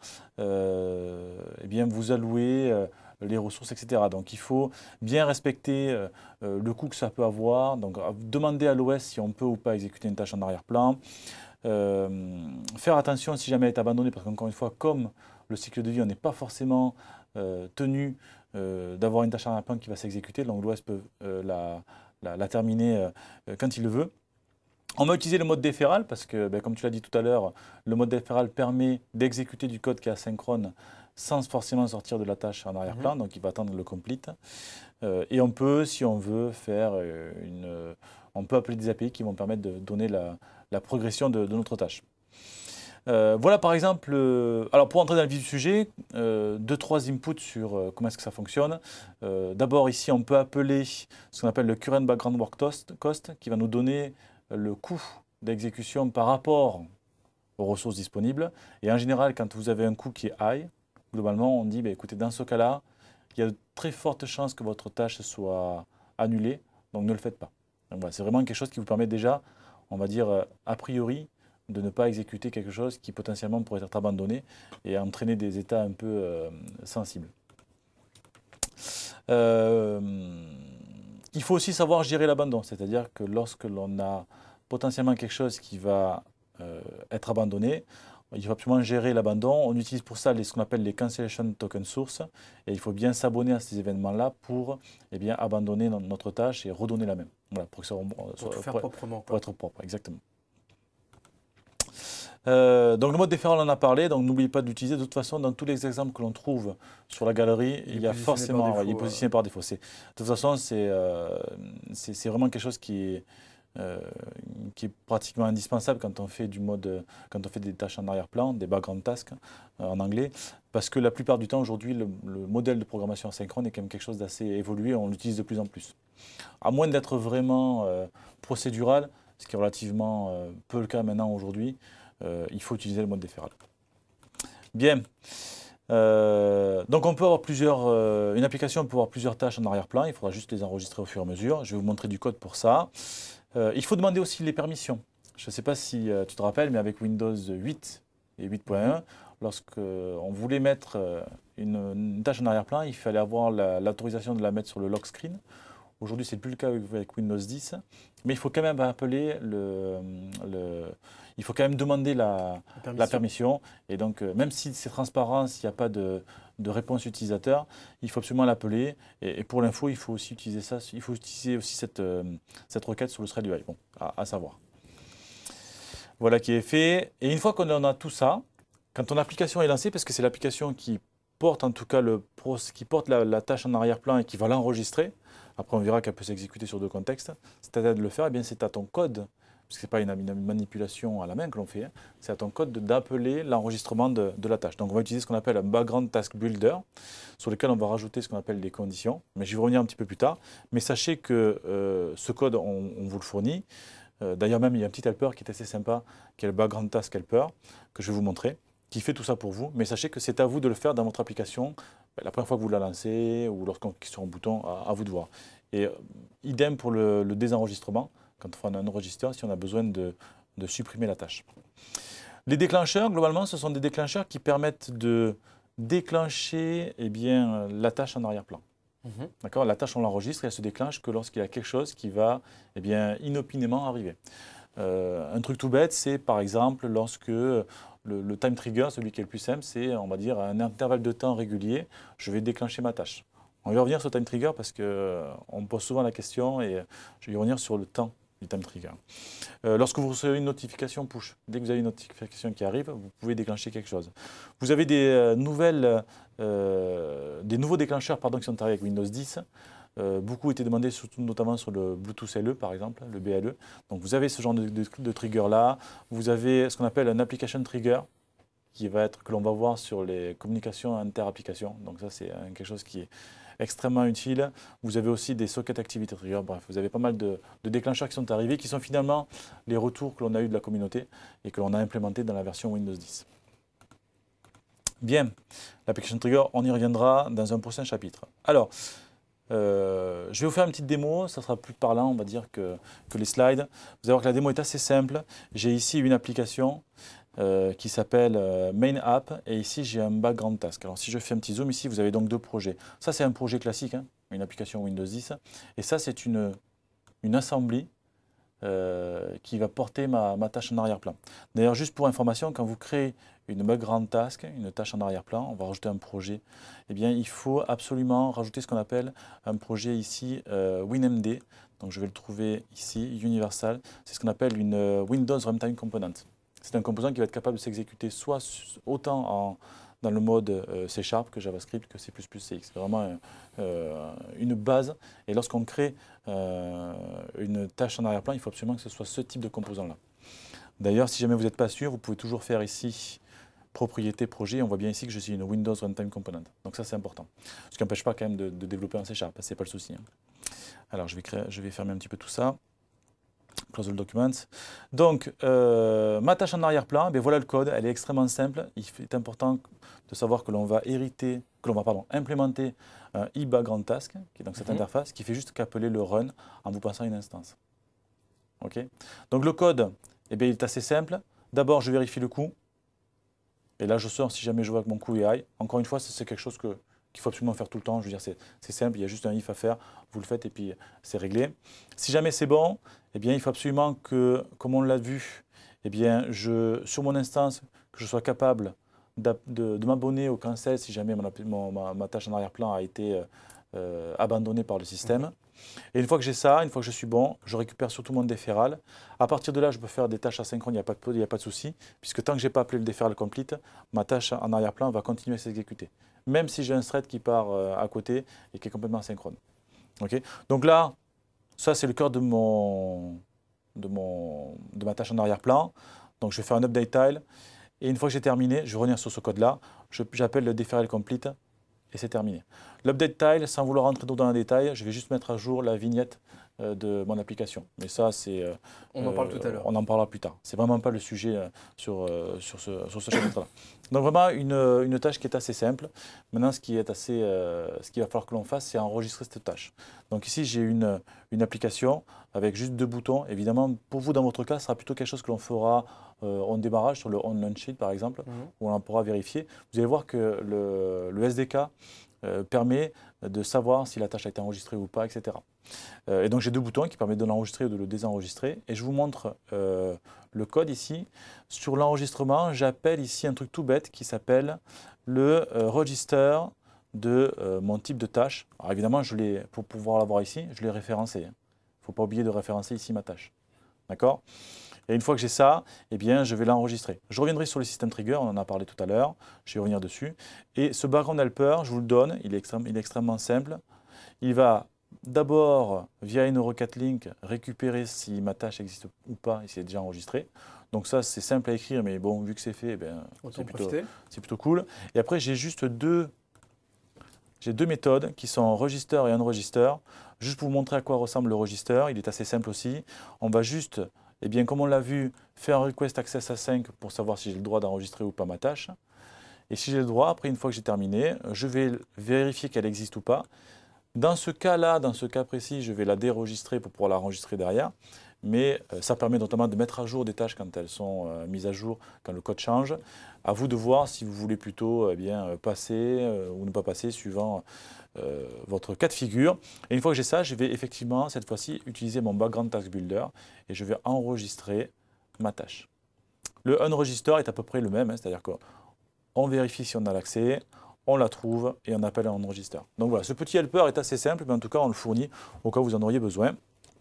euh, eh bien, vous allouer euh, les ressources, et cetera. Donc, il faut bien respecter euh, le coût que ça peut avoir. Donc, demander à l'O S si on peut ou pas exécuter une tâche en arrière-plan. Euh, faire attention si jamais elle est abandonnée parce qu'encore une fois, comme le cycle de vie, on n'est pas forcément euh, tenu euh, d'avoir une tâche en arrière-plan qui va s'exécuter, donc l'O S peut euh, la, la, la terminer euh, quand il le veut. On va utiliser le mode déféral parce que, ben, comme tu l'as dit tout à l'heure, le mode déféral permet d'exécuter du code qui est asynchrone sans forcément sortir de la tâche en arrière-plan, mmh. donc il va attendre le complete. Euh, et on peut, si on veut, faire une, on peut appeler des A P I qui vont permettre de donner la, la progression de, de notre tâche. Euh, voilà par exemple, euh, alors pour entrer dans le vif du sujet, euh, deux, trois inputs sur euh, comment est-ce que ça fonctionne. Euh, D'abord ici on peut appeler ce qu'on appelle le current background work cost, cost qui va nous donner le coût d'exécution par rapport aux ressources disponibles. Et en général quand vous avez un coût qui est high, globalement on dit bah, écoutez dans ce cas-là, il y a de très fortes chances que votre tâche soit annulée, donc ne le faites pas. Voilà, c'est vraiment quelque chose qui vous permet déjà, on va dire euh, a priori, de ne pas exécuter quelque chose qui potentiellement pourrait être abandonné et entraîner des états un peu euh, sensibles. Euh, il faut aussi savoir gérer l'abandon, c'est-à-dire que lorsque l'on a potentiellement quelque chose qui va euh, être abandonné, il faut absolument gérer l'abandon. On utilise pour ça les, ce qu'on appelle les cancellation token source et il faut bien s'abonner à ces événements-là pour eh bien, abandonner notre tâche et redonner la même. Voilà, pour que ça Pour soit, tout faire pour, proprement. pour être propre, exactement. Euh, donc le mode déférent, on en a parlé, donc n'oubliez pas d'utiliser. De toute façon, dans tous les exemples que l'on trouve sur la galerie, il, il y a forcément, défaut, ouais, il est positionné euh... par défaut. De toute façon, c'est euh, vraiment quelque chose qui est, euh, qui est pratiquement indispensable quand on fait du mode, quand on fait des tâches en arrière-plan, des background tasks euh, en anglais, parce que la plupart du temps aujourd'hui, le, le modèle de programmation asynchrone est quand même quelque chose d'assez évolué, on l'utilise de plus en plus. À moins d'être vraiment euh, procédural, ce qui est relativement euh, peu le cas maintenant aujourd'hui. Euh, il faut utiliser le mode déféral. Bien. Euh, donc on peut avoir plusieurs, euh, une application peut avoir plusieurs tâches en arrière-plan. Il faudra juste les enregistrer au fur et à mesure. Je vais vous montrer du code pour ça. Euh, il faut demander aussi les permissions. Je ne sais pas si euh, tu te rappelles, mais avec Windows huit et huit point un, lorsqu'on voulait mettre euh, une, une tâche en arrière-plan, il fallait avoir l'autorisation la, de la mettre sur le lock screen. Aujourd'hui, ce n'est plus le cas avec Windows dix, mais il faut quand même appeler le, le il faut quand même demander la, la, permission. la permission. Et donc, euh, même si c'est transparent, s'il n'y a pas de, de réponse utilisateur, il faut absolument l'appeler. Et, et pour l'info, il faut aussi utiliser ça. Il faut utiliser aussi cette, euh, cette requête sur le thread U I. Bon, à, à savoir. Voilà qui est fait. Et une fois qu'on a tout ça, quand ton application est lancée, parce que c'est l'application qui porte en tout cas le qui porte la, la tâche en arrière-plan et qui va l'enregistrer. Après, on verra qu'elle peut s'exécuter sur deux contextes. C'est à toi de le faire. Et bien, c'est à ton code. Parce que ce n'est pas une, une manipulation à la main que l'on fait, hein. C'est à ton code d'appeler l'enregistrement de, de la tâche. Donc on va utiliser ce qu'on appelle un background task builder, sur lequel on va rajouter ce qu'on appelle des conditions. Mais je vais revenir un petit peu plus tard. Mais sachez que euh, ce code, on, on vous le fournit. Euh, D'ailleurs même, il y a un petit helper qui est assez sympa, qui est le background task helper, que je vais vous montrer, qui fait tout ça pour vous. Mais sachez que c'est à vous de le faire dans votre application, la première fois que vous la lancez, ou lorsqu'on clique sur un bouton, à, à vous de voir. Et euh, idem pour le, le désenregistrement. Quand on a un enregistreur, si on a besoin de, de supprimer la tâche. Les déclencheurs, globalement, ce sont des déclencheurs qui permettent de déclencher eh bien, la tâche en arrière-plan. Mm-hmm. D'accord ? La tâche, on l'enregistre et elle se déclenche que lorsqu'il y a quelque chose qui va eh bien, inopinément arriver. Euh, un truc tout bête, c'est par exemple lorsque le, le time trigger, celui qui est le plus simple, c'est on va dire à un intervalle de temps régulier, je vais déclencher ma tâche. On va revenir sur le time trigger parce qu'on euh, me pose souvent la question et je vais y revenir sur le temps du time trigger. Euh, lorsque vous recevez une notification push, dès que vous avez une notification qui arrive, vous pouvez déclencher quelque chose. Vous avez des, euh, nouvelles, euh, des nouveaux déclencheurs pardon, qui sont arrivés avec Windows dix. Euh, beaucoup étaient demandés, surtout, notamment sur le Bluetooth L E par exemple, le B L E. Donc vous avez ce genre de, de, de trigger là. Vous avez ce qu'on appelle un application trigger, qui va être, que l'on va voir sur les communications inter-applications. Donc ça c'est quelque chose qui est extrêmement utile. Vous avez aussi des socket activity triggers. Bref, vous avez pas mal de, de déclencheurs qui sont arrivés, qui sont finalement les retours que l'on a eu de la communauté et que l'on a implémenté dans la version Windows dix. Bien, l'application trigger, on y reviendra dans un prochain chapitre. Alors, euh, je vais vous faire une petite démo, ça sera plus parlant, on va dire, que, que les slides. Vous allez voir que la démo est assez simple. J'ai ici une application Euh, qui s'appelle euh, Main App et ici j'ai un background task. Alors si je fais un petit zoom ici, vous avez donc deux projets. Ça c'est un projet classique, hein, une application Windows dix et ça c'est une, une assembly euh, qui va porter ma, ma tâche en arrière-plan. D'ailleurs juste pour information, quand vous créez une background task, une tâche en arrière-plan, on va rajouter un projet, eh bien il faut absolument rajouter ce qu'on appelle un projet ici euh, WinMD. Donc je vais le trouver ici, Universal, c'est ce qu'on appelle une euh, Windows Runtime Component. C'est un composant qui va être capable de s'exécuter soit autant en, dans le mode euh, C Sharp que JavaScript que C plus plus, C X. C'est vraiment euh, une base. Et lorsqu'on crée euh, une tâche en arrière-plan, il faut absolument que ce soit ce type de composant-là. D'ailleurs, si jamais vous n'êtes pas sûr, vous pouvez toujours faire ici propriété projet. On voit bien ici que je suis une Windows Runtime Component. Donc ça, c'est important. Ce qui n'empêche pas quand même de, de développer en C Sharp, ce n'est pas le souci. Hein. Alors, je vais, créer, je vais fermer un petit peu tout ça. Close all documents. Donc, euh, ma tâche en arrière-plan, ben voilà le code. Elle est extrêmement simple. Il est important de savoir que l'on va hériter, que l'on va pardon, implémenter un e-background task, qui est donc cette mm-hmm. interface, qui fait juste qu'appeler le run en vous passant une instance. Ok. Donc le code, eh bien, il est assez simple. D'abord, je vérifie le coût. Et là, je sors si jamais je vois que mon coût est high. Encore une fois, c'est quelque chose que, qu'il faut absolument faire tout le temps. Je veux dire, c'est simple, il y a juste un if à faire, vous le faites et puis c'est réglé. Si jamais c'est bon, eh bien, il faut absolument que, comme on l'a vu, eh bien, je, sur mon instance, que je sois capable de, de, de m'abonner au cancel si jamais mon, mon, ma, ma tâche en arrière-plan a été euh, abandonnée par le système. Mmh. Et une fois que j'ai ça, une fois que je suis bon, je récupère surtout mon déféral. À partir de là, je peux faire des tâches asynchrone, il n'y a pas de, il n'y a pas de souci, puisque tant que je n'ai pas appelé le déféral complete, ma tâche en arrière-plan va continuer à s'exécuter. Même si j'ai un thread qui part euh, à côté et qui est complètement asynchrone. Okay. Donc là, ça c'est le cœur de, mon, de, mon, de ma tâche en arrière-plan. Donc je vais faire un update tile. Et une fois que j'ai terminé, je vais revenir sur ce code-là. J'appelle le déféral complete. Et c'est terminé. L'update tile, sans vouloir rentrer dans le détail, je vais juste mettre à jour la vignette euh, de mon application. Mais ça, c'est... Euh, on en parle tout à l'heure. On en parlera plus tard. C'est vraiment pas le sujet euh, sur, euh, sur ce, sur ce chapitre-là. Donc vraiment, une, une tâche qui est assez simple. Maintenant, ce qui est assez, euh, ce qu'il va falloir que l'on fasse, c'est enregistrer cette tâche. Donc ici, j'ai une, une application avec juste deux boutons. Évidemment, pour vous, dans votre cas, ce sera plutôt quelque chose que l'on fera euh, en démarrage sur le on launch sheet, par exemple, mm-hmm. où on pourra vérifier. Vous allez voir que le, le S D K euh, permet de savoir si la tâche a été enregistrée ou pas, et cetera. Euh, et donc, j'ai deux boutons qui permettent de l'enregistrer ou de le désenregistrer. Et je vous montre euh, le code ici. Sur l'enregistrement, j'appelle ici un truc tout bête qui s'appelle le euh, register de euh, mon type de tâche. Alors évidemment, je l'ai, pour pouvoir l'avoir ici, je l'ai référencé. Il ne faut pas oublier de référencer ici ma tâche. D'accord ? Et une fois que j'ai ça, eh bien, je vais l'enregistrer. Je reviendrai sur le système trigger, on en a parlé tout à l'heure. Je vais revenir dessus. Et ce background helper, je vous le donne, il est, extrême, il est extrêmement simple. Il va d'abord, via une requête link, récupérer si ma tâche existe ou pas, et si elle est déjà enregistrée. Donc ça, c'est simple à écrire, mais bon, vu que c'est fait, eh c'est plutôt, plutôt cool. Et après, j'ai juste deux, j'ai deux méthodes qui sont register et unregister. Juste pour vous montrer à quoi ressemble le register, il est assez simple aussi. On va juste, eh bien, comme on l'a vu, faire un request access async pour savoir si j'ai le droit d'enregistrer ou pas ma tâche. Et si j'ai le droit, après, une fois que j'ai terminé, je vais vérifier qu'elle existe ou pas. Dans ce cas-là, dans ce cas précis, je vais la déregistrer pour pouvoir la enregistrer derrière. Mais euh, ça permet notamment de mettre à jour des tâches quand elles sont euh, mises à jour, quand le code change. À vous de voir si vous voulez plutôt eh bien, passer euh, ou ne pas passer suivant euh, votre cas de figure. Et une fois que j'ai ça, je vais effectivement, cette fois-ci, utiliser mon background task builder et je vais enregistrer ma tâche. Le unregister est à peu près le même, hein, c'est-à-dire qu'on vérifie si on a l'accès, on la trouve et on appelle un enregister. Donc voilà, ce petit helper est assez simple, mais en tout cas, on le fournit au cas où vous en auriez besoin.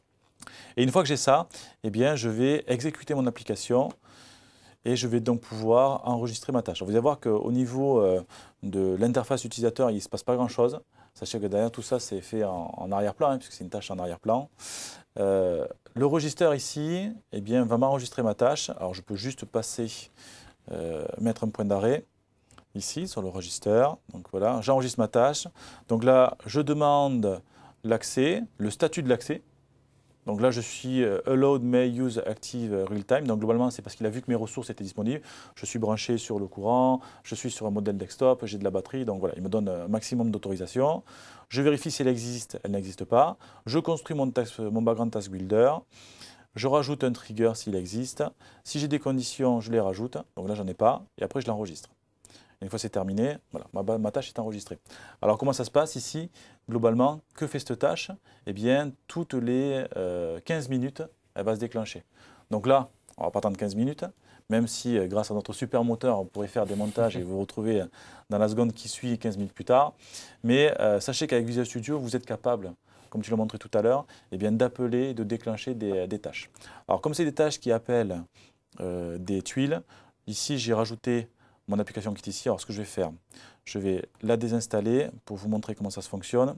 Et une fois que j'ai ça, eh bien, je vais exécuter mon application et je vais donc pouvoir enregistrer ma tâche. Alors, vous allez voir qu'au niveau euh, de l'interface utilisateur, il ne se passe pas grand-chose. Sachez que derrière tout ça, c'est fait en, en arrière-plan, hein, puisque c'est une tâche en arrière-plan. Euh, le register ici eh bien, va m'enregistrer ma tâche. Alors, je peux juste passer, euh, mettre un point d'arrêt ici sur le register. Donc voilà, j'enregistre ma tâche. Donc là, je demande l'accès, le statut de l'accès. Donc là, je suis euh, Allowed May Use Active Real Time. Donc globalement, c'est parce qu'il a vu que mes ressources étaient disponibles. Je suis branché sur le courant, je suis sur un modèle desktop, j'ai de la batterie. Donc voilà, il me donne un maximum d'autorisation. Je vérifie si elle existe, elle n'existe pas. Je construis mon, task, mon background task builder. Je rajoute un trigger s'il existe. Si j'ai des conditions, je les rajoute. Donc là, j'en ai pas. Et après, je l'enregistre. Une fois c'est terminé, voilà, ma, ma tâche est enregistrée. Alors comment ça se passe ici? Globalement, que fait cette tâche? Eh bien, toutes les euh, quinze minutes, elle va se déclencher. Donc là, on ne va pas attendre quinze minutes, même si euh, grâce à notre super moteur, on pourrait faire des montages et vous retrouver dans la seconde qui suit quinze minutes plus tard. Mais euh, sachez qu'avec Visual Studio, vous êtes capable, comme tu l'as montré tout à l'heure, eh bien d'appeler et de déclencher des, des tâches. Alors comme c'est des tâches qui appellent euh, des tuiles, ici j'ai rajouté mon application qui est ici. Alors ce que je vais faire, je vais la désinstaller pour vous montrer comment ça se fonctionne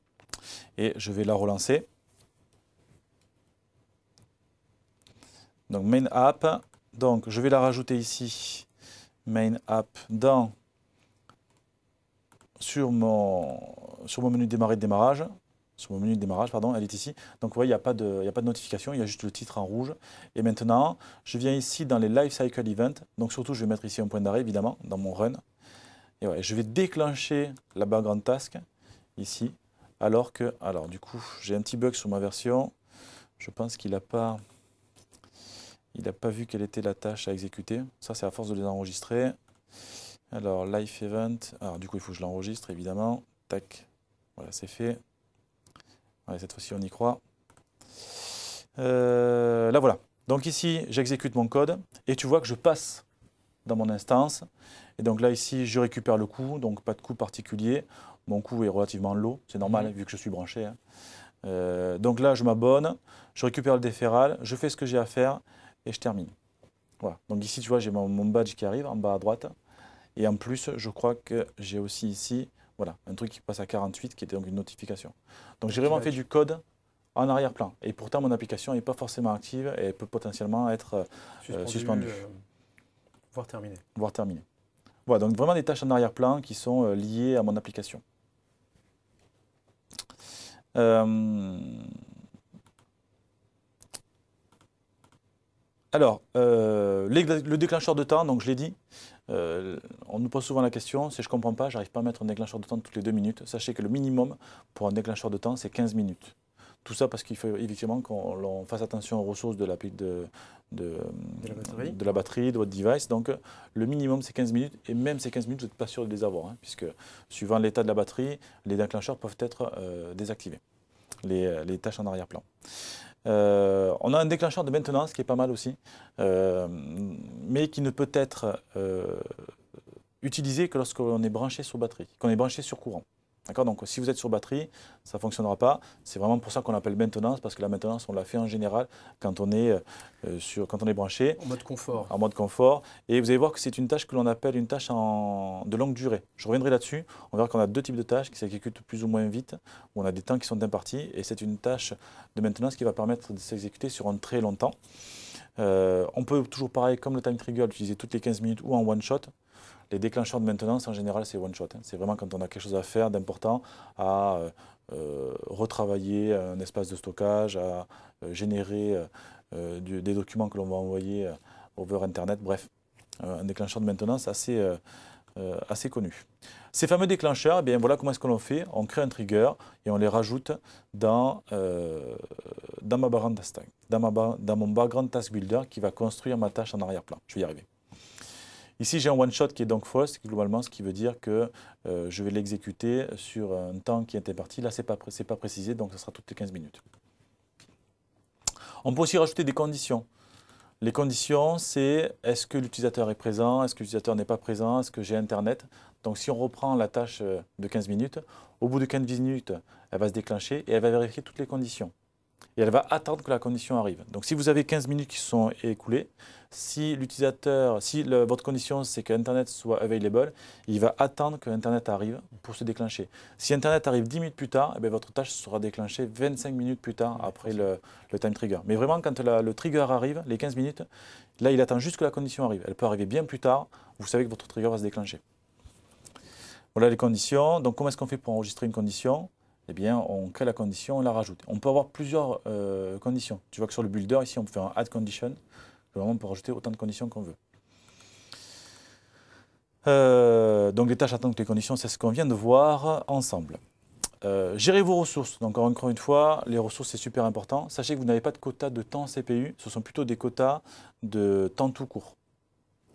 et je vais la relancer. Donc main app, donc je vais la rajouter ici, main app, dans, sur, mon, sur mon menu démarrer de démarrage, sur mon menu de démarrage, pardon, elle est ici. Donc vous voyez, il n'y a pas de, il n'y a pas de notification, il y a juste le titre en rouge. Et maintenant, je viens ici dans les Lifecycle Events, donc surtout je vais mettre ici un point d'arrêt évidemment, dans mon run. Et ouais, je vais déclencher la background task, ici, alors que, alors du coup, j'ai un petit bug sur ma version, je pense qu'il n'a pas... Il n'a pas vu quelle était la tâche à exécuter. Ça, c'est à force de les enregistrer. Alors, Life Event. Alors, du coup, il faut que je l'enregistre, évidemment. Tac. Voilà, c'est fait. Allez, cette fois-ci, on y croit. Euh, là, voilà. Donc ici, j'exécute mon code. Et tu vois que je passe dans mon instance. Et donc là, ici, je récupère le coût. Donc, pas de coût particulier. Mon coût est relativement low. C'est normal, mmh. vu que je suis branché. Hein. Euh, donc là, je m'abonne. Je récupère le déféral. Je fais ce que j'ai à faire. Et je termine. Voilà. Donc ici, tu vois, j'ai mon, mon badge qui arrive en bas à droite. Et en plus, je crois que j'ai aussi ici, voilà, un truc qui passe à quarante-huit, qui était donc une notification. Donc j'ai vraiment fait du code en arrière-plan. Et pourtant, mon application n'est pas forcément active et elle peut potentiellement être euh, suspendue. Euh, voire terminée. Voire terminée. Voilà, donc vraiment des tâches en arrière-plan qui sont euh, liées à mon application. Euh, Alors, euh, le déclencheur de temps, donc je l'ai dit, euh, on nous pose souvent la question, si je ne comprends pas, je n'arrive pas à mettre un déclencheur de temps toutes les deux minutes. Sachez que le minimum pour un déclencheur de temps, c'est quinze minutes. Tout ça parce qu'il faut effectivement qu'on fasse attention aux ressources de la, de, de, de, la batterie. de la batterie, de votre device. Donc, le minimum, c'est quinze minutes. Et même ces quinze minutes, vous n'êtes pas sûr de les avoir, hein, puisque suivant l'état de la batterie, les déclencheurs peuvent être euh, désactivés, les, les tâches en arrière-plan. Euh, on a un déclencheur de maintenance qui est pas mal aussi, euh, mais qui ne peut être euh, utilisé que lorsqu'on est branché sur batterie, qu'on est branché sur courant. D'accord ? Donc si vous êtes sur batterie, ça ne fonctionnera pas. C'est vraiment pour ça qu'on l'appelle maintenance, parce que la maintenance, on la fait en général quand on est, euh, sur, quand on est branché. En mode confort. En mode confort. Et vous allez voir que c'est une tâche que l'on appelle une tâche en, de longue durée. Je reviendrai là-dessus. On verra qu'on a deux types de tâches qui s'exécutent plus ou moins vite, où on a des temps qui sont impartis. Et c'est une tâche de maintenance qui va permettre de s'exécuter sur un très long temps. Euh, on peut toujours pareil, comme le time trigger, l'utiliser toutes les quinze minutes ou en one shot. Les déclencheurs de maintenance, en général, c'est one shot. Hein. C'est vraiment quand on a quelque chose à faire d'important, à euh, retravailler un espace de stockage, à euh, générer euh, du, des documents que l'on va envoyer euh, over Internet. Bref, euh, un déclencheur de maintenance assez, euh, euh, assez connu. Ces fameux déclencheurs, eh bien, voilà comment est-ce que l'on fait. On crée un trigger et on les rajoute dans, euh, dans, ma background task, dans, ma, dans mon background task builder qui va construire ma tâche en arrière-plan. Je vais y arriver. Ici, j'ai un one-shot qui est donc false, globalement, ce qui veut dire que euh, je vais l'exécuter sur un temps qui est imparti. Là, ce n'est pas, pas précisé, donc ce sera toutes les quinze minutes. On peut aussi rajouter des conditions. Les conditions, c'est est-ce que l'utilisateur est présent, est-ce que l'utilisateur n'est pas présent, est-ce que j'ai Internet. Donc, si on reprend la tâche de quinze minutes, au bout de quinze minutes, elle va se déclencher et elle va vérifier toutes les conditions. Et elle va attendre que la condition arrive. Donc si vous avez quinze minutes qui se sont écoulées, si l'utilisateur, si le, votre condition c'est que Internet soit available, il va attendre que Internet arrive pour se déclencher. Si Internet arrive dix minutes plus tard, eh bien, votre tâche sera déclenchée vingt-cinq minutes plus tard après le, le time trigger. Mais vraiment quand la, le trigger arrive, les quinze minutes, là il attend juste que la condition arrive. Elle peut arriver bien plus tard, vous savez que votre trigger va se déclencher. Voilà les conditions. Donc comment est-ce qu'on fait pour enregistrer une condition ? Eh bien, on crée la condition, on la rajoute. On peut avoir plusieurs euh, conditions. Tu vois que sur le builder, ici, on peut faire un add condition. Vraiment, on peut rajouter autant de conditions qu'on veut. Euh, donc, les tâches attendent les conditions, c'est ce qu'on vient de voir ensemble. Euh, gérez vos ressources. Donc, encore une fois, les ressources, c'est super important. Sachez que vous n'avez pas de quota de temps C P U. Ce sont plutôt des quotas de temps tout court. D'accord ?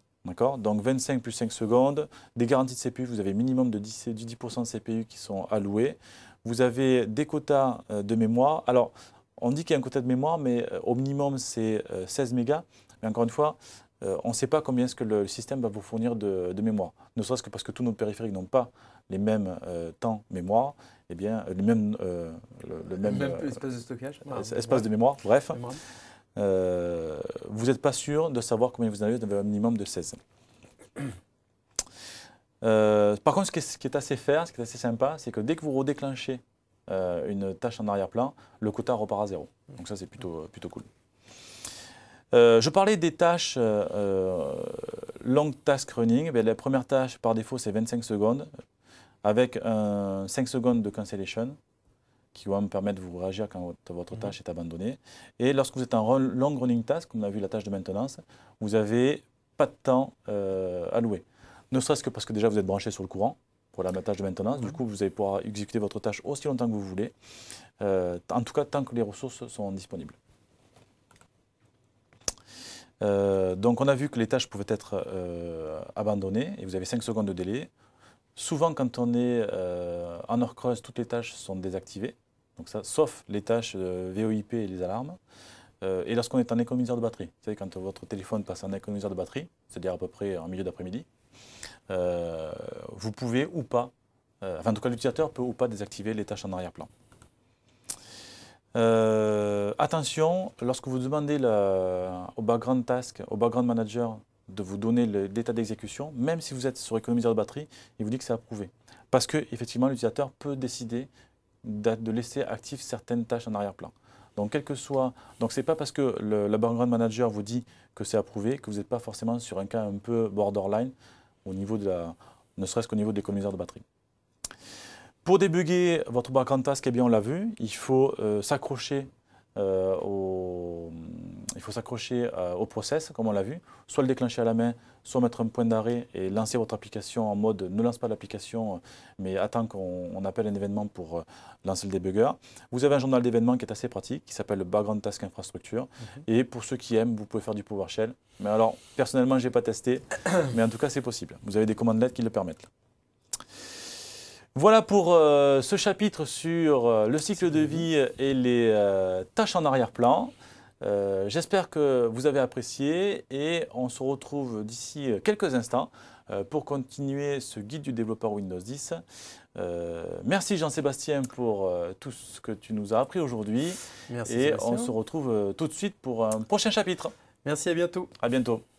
Donc, vingt-cinq plus cinq secondes. Des garanties de C P U, vous avez minimum de dix pour cent de C P U qui sont alloués. Vous avez des quotas de mémoire. Alors, on dit qu'il y a un quota de mémoire, mais au minimum, c'est seize mégas. Mais encore une fois, on ne sait pas combien est-ce que le système va vous fournir de, de mémoire. Ne serait-ce que parce que tous nos périphériques n'ont pas les mêmes euh, temps mémoire, eh bien, les mêmes, euh, le, le même, même euh, espace de stockage, ah, espace de mémoire, bref. Euh, vous n'êtes pas sûr de savoir combien vous en avez, vous avez un minimum de seize. Euh, par contre, ce qui, est, ce qui est assez fair, ce qui est assez sympa, c'est que dès que vous redéclenchez euh, une tâche en arrière-plan, le quota repart à zéro. Donc ça, c'est plutôt, plutôt cool. Euh, je parlais des tâches euh, long task running. Bien, la première tâche, par défaut, c'est vingt-cinq secondes, avec un cinq secondes de cancellation, qui va me permettre de vous réagir quand votre, votre Mhm. tâche est abandonnée. Et lorsque vous êtes en run- long running task, comme on a vu la tâche de maintenance, vous n'avez pas de temps euh, alloué. Ne serait-ce que parce que déjà vous êtes branché sur le courant pour la tâche de maintenance. Du Ouais. coup, vous allez pouvoir exécuter votre tâche aussi longtemps que vous voulez. Euh, en tout cas, tant que les ressources sont disponibles. Euh, donc, on a vu que les tâches pouvaient être euh, abandonnées et vous avez cinq secondes de délai. Souvent, quand on est euh, en heure creuse, toutes les tâches sont désactivées. Donc ça, sauf les tâches euh, V O I P et les alarmes. Euh, et lorsqu'on est en économiseur de batterie, vous savez, quand votre téléphone passe en économiseur de batterie, c'est-à-dire à peu près en milieu d'après-midi, euh, vous pouvez ou pas, euh, enfin en tout cas l'utilisateur peut ou pas désactiver les tâches en arrière-plan. Euh, attention, lorsque vous demandez la- au background task, au background manager de vous donner le- l'état d'exécution, même si vous êtes sur économiseur de batterie, il vous dit que c'est approuvé. Parce que effectivement, l'utilisateur peut décider de de laisser actives certaines tâches en arrière-plan. Donc, quel que soit, donc c'est pas parce que le, le background manager vous dit que c'est approuvé que vous n'êtes pas forcément sur un cas un peu borderline au niveau de la, ne serait-ce qu'au niveau des économiseurs de batterie. Pour débugger votre background task, eh bien on l'a vu, il faut euh, s'accrocher euh, au, il faut s'accrocher euh, au process, comme on l'a vu, soit le déclencher à la main, soit mettre un point d'arrêt et lancer votre application en mode ne lance pas l'application, mais attends qu'on on appelle un événement pour euh, lancer le débugger. Vous avez un journal d'événements qui est assez pratique, qui s'appelle le Background Task Infrastructure. Mm-hmm. Et pour ceux qui aiment, vous pouvez faire du PowerShell. Mais alors, personnellement, je n'ai pas testé, mais en tout cas, c'est possible. Vous avez des commandes lettres qui le permettent. Voilà pour euh, ce chapitre sur euh, le cycle de vie et les euh, tâches en arrière-plan. Euh, J'espère que vous avez apprécié et on se retrouve d'ici quelques instants euh, pour continuer ce guide du développeur Windows dix. Euh, merci Jean-Sébastien pour euh, tout ce que tu nous as appris aujourd'hui. Merci Et Sébastien. on se retrouve euh, tout de suite pour un prochain chapitre. Merci, à bientôt. À bientôt.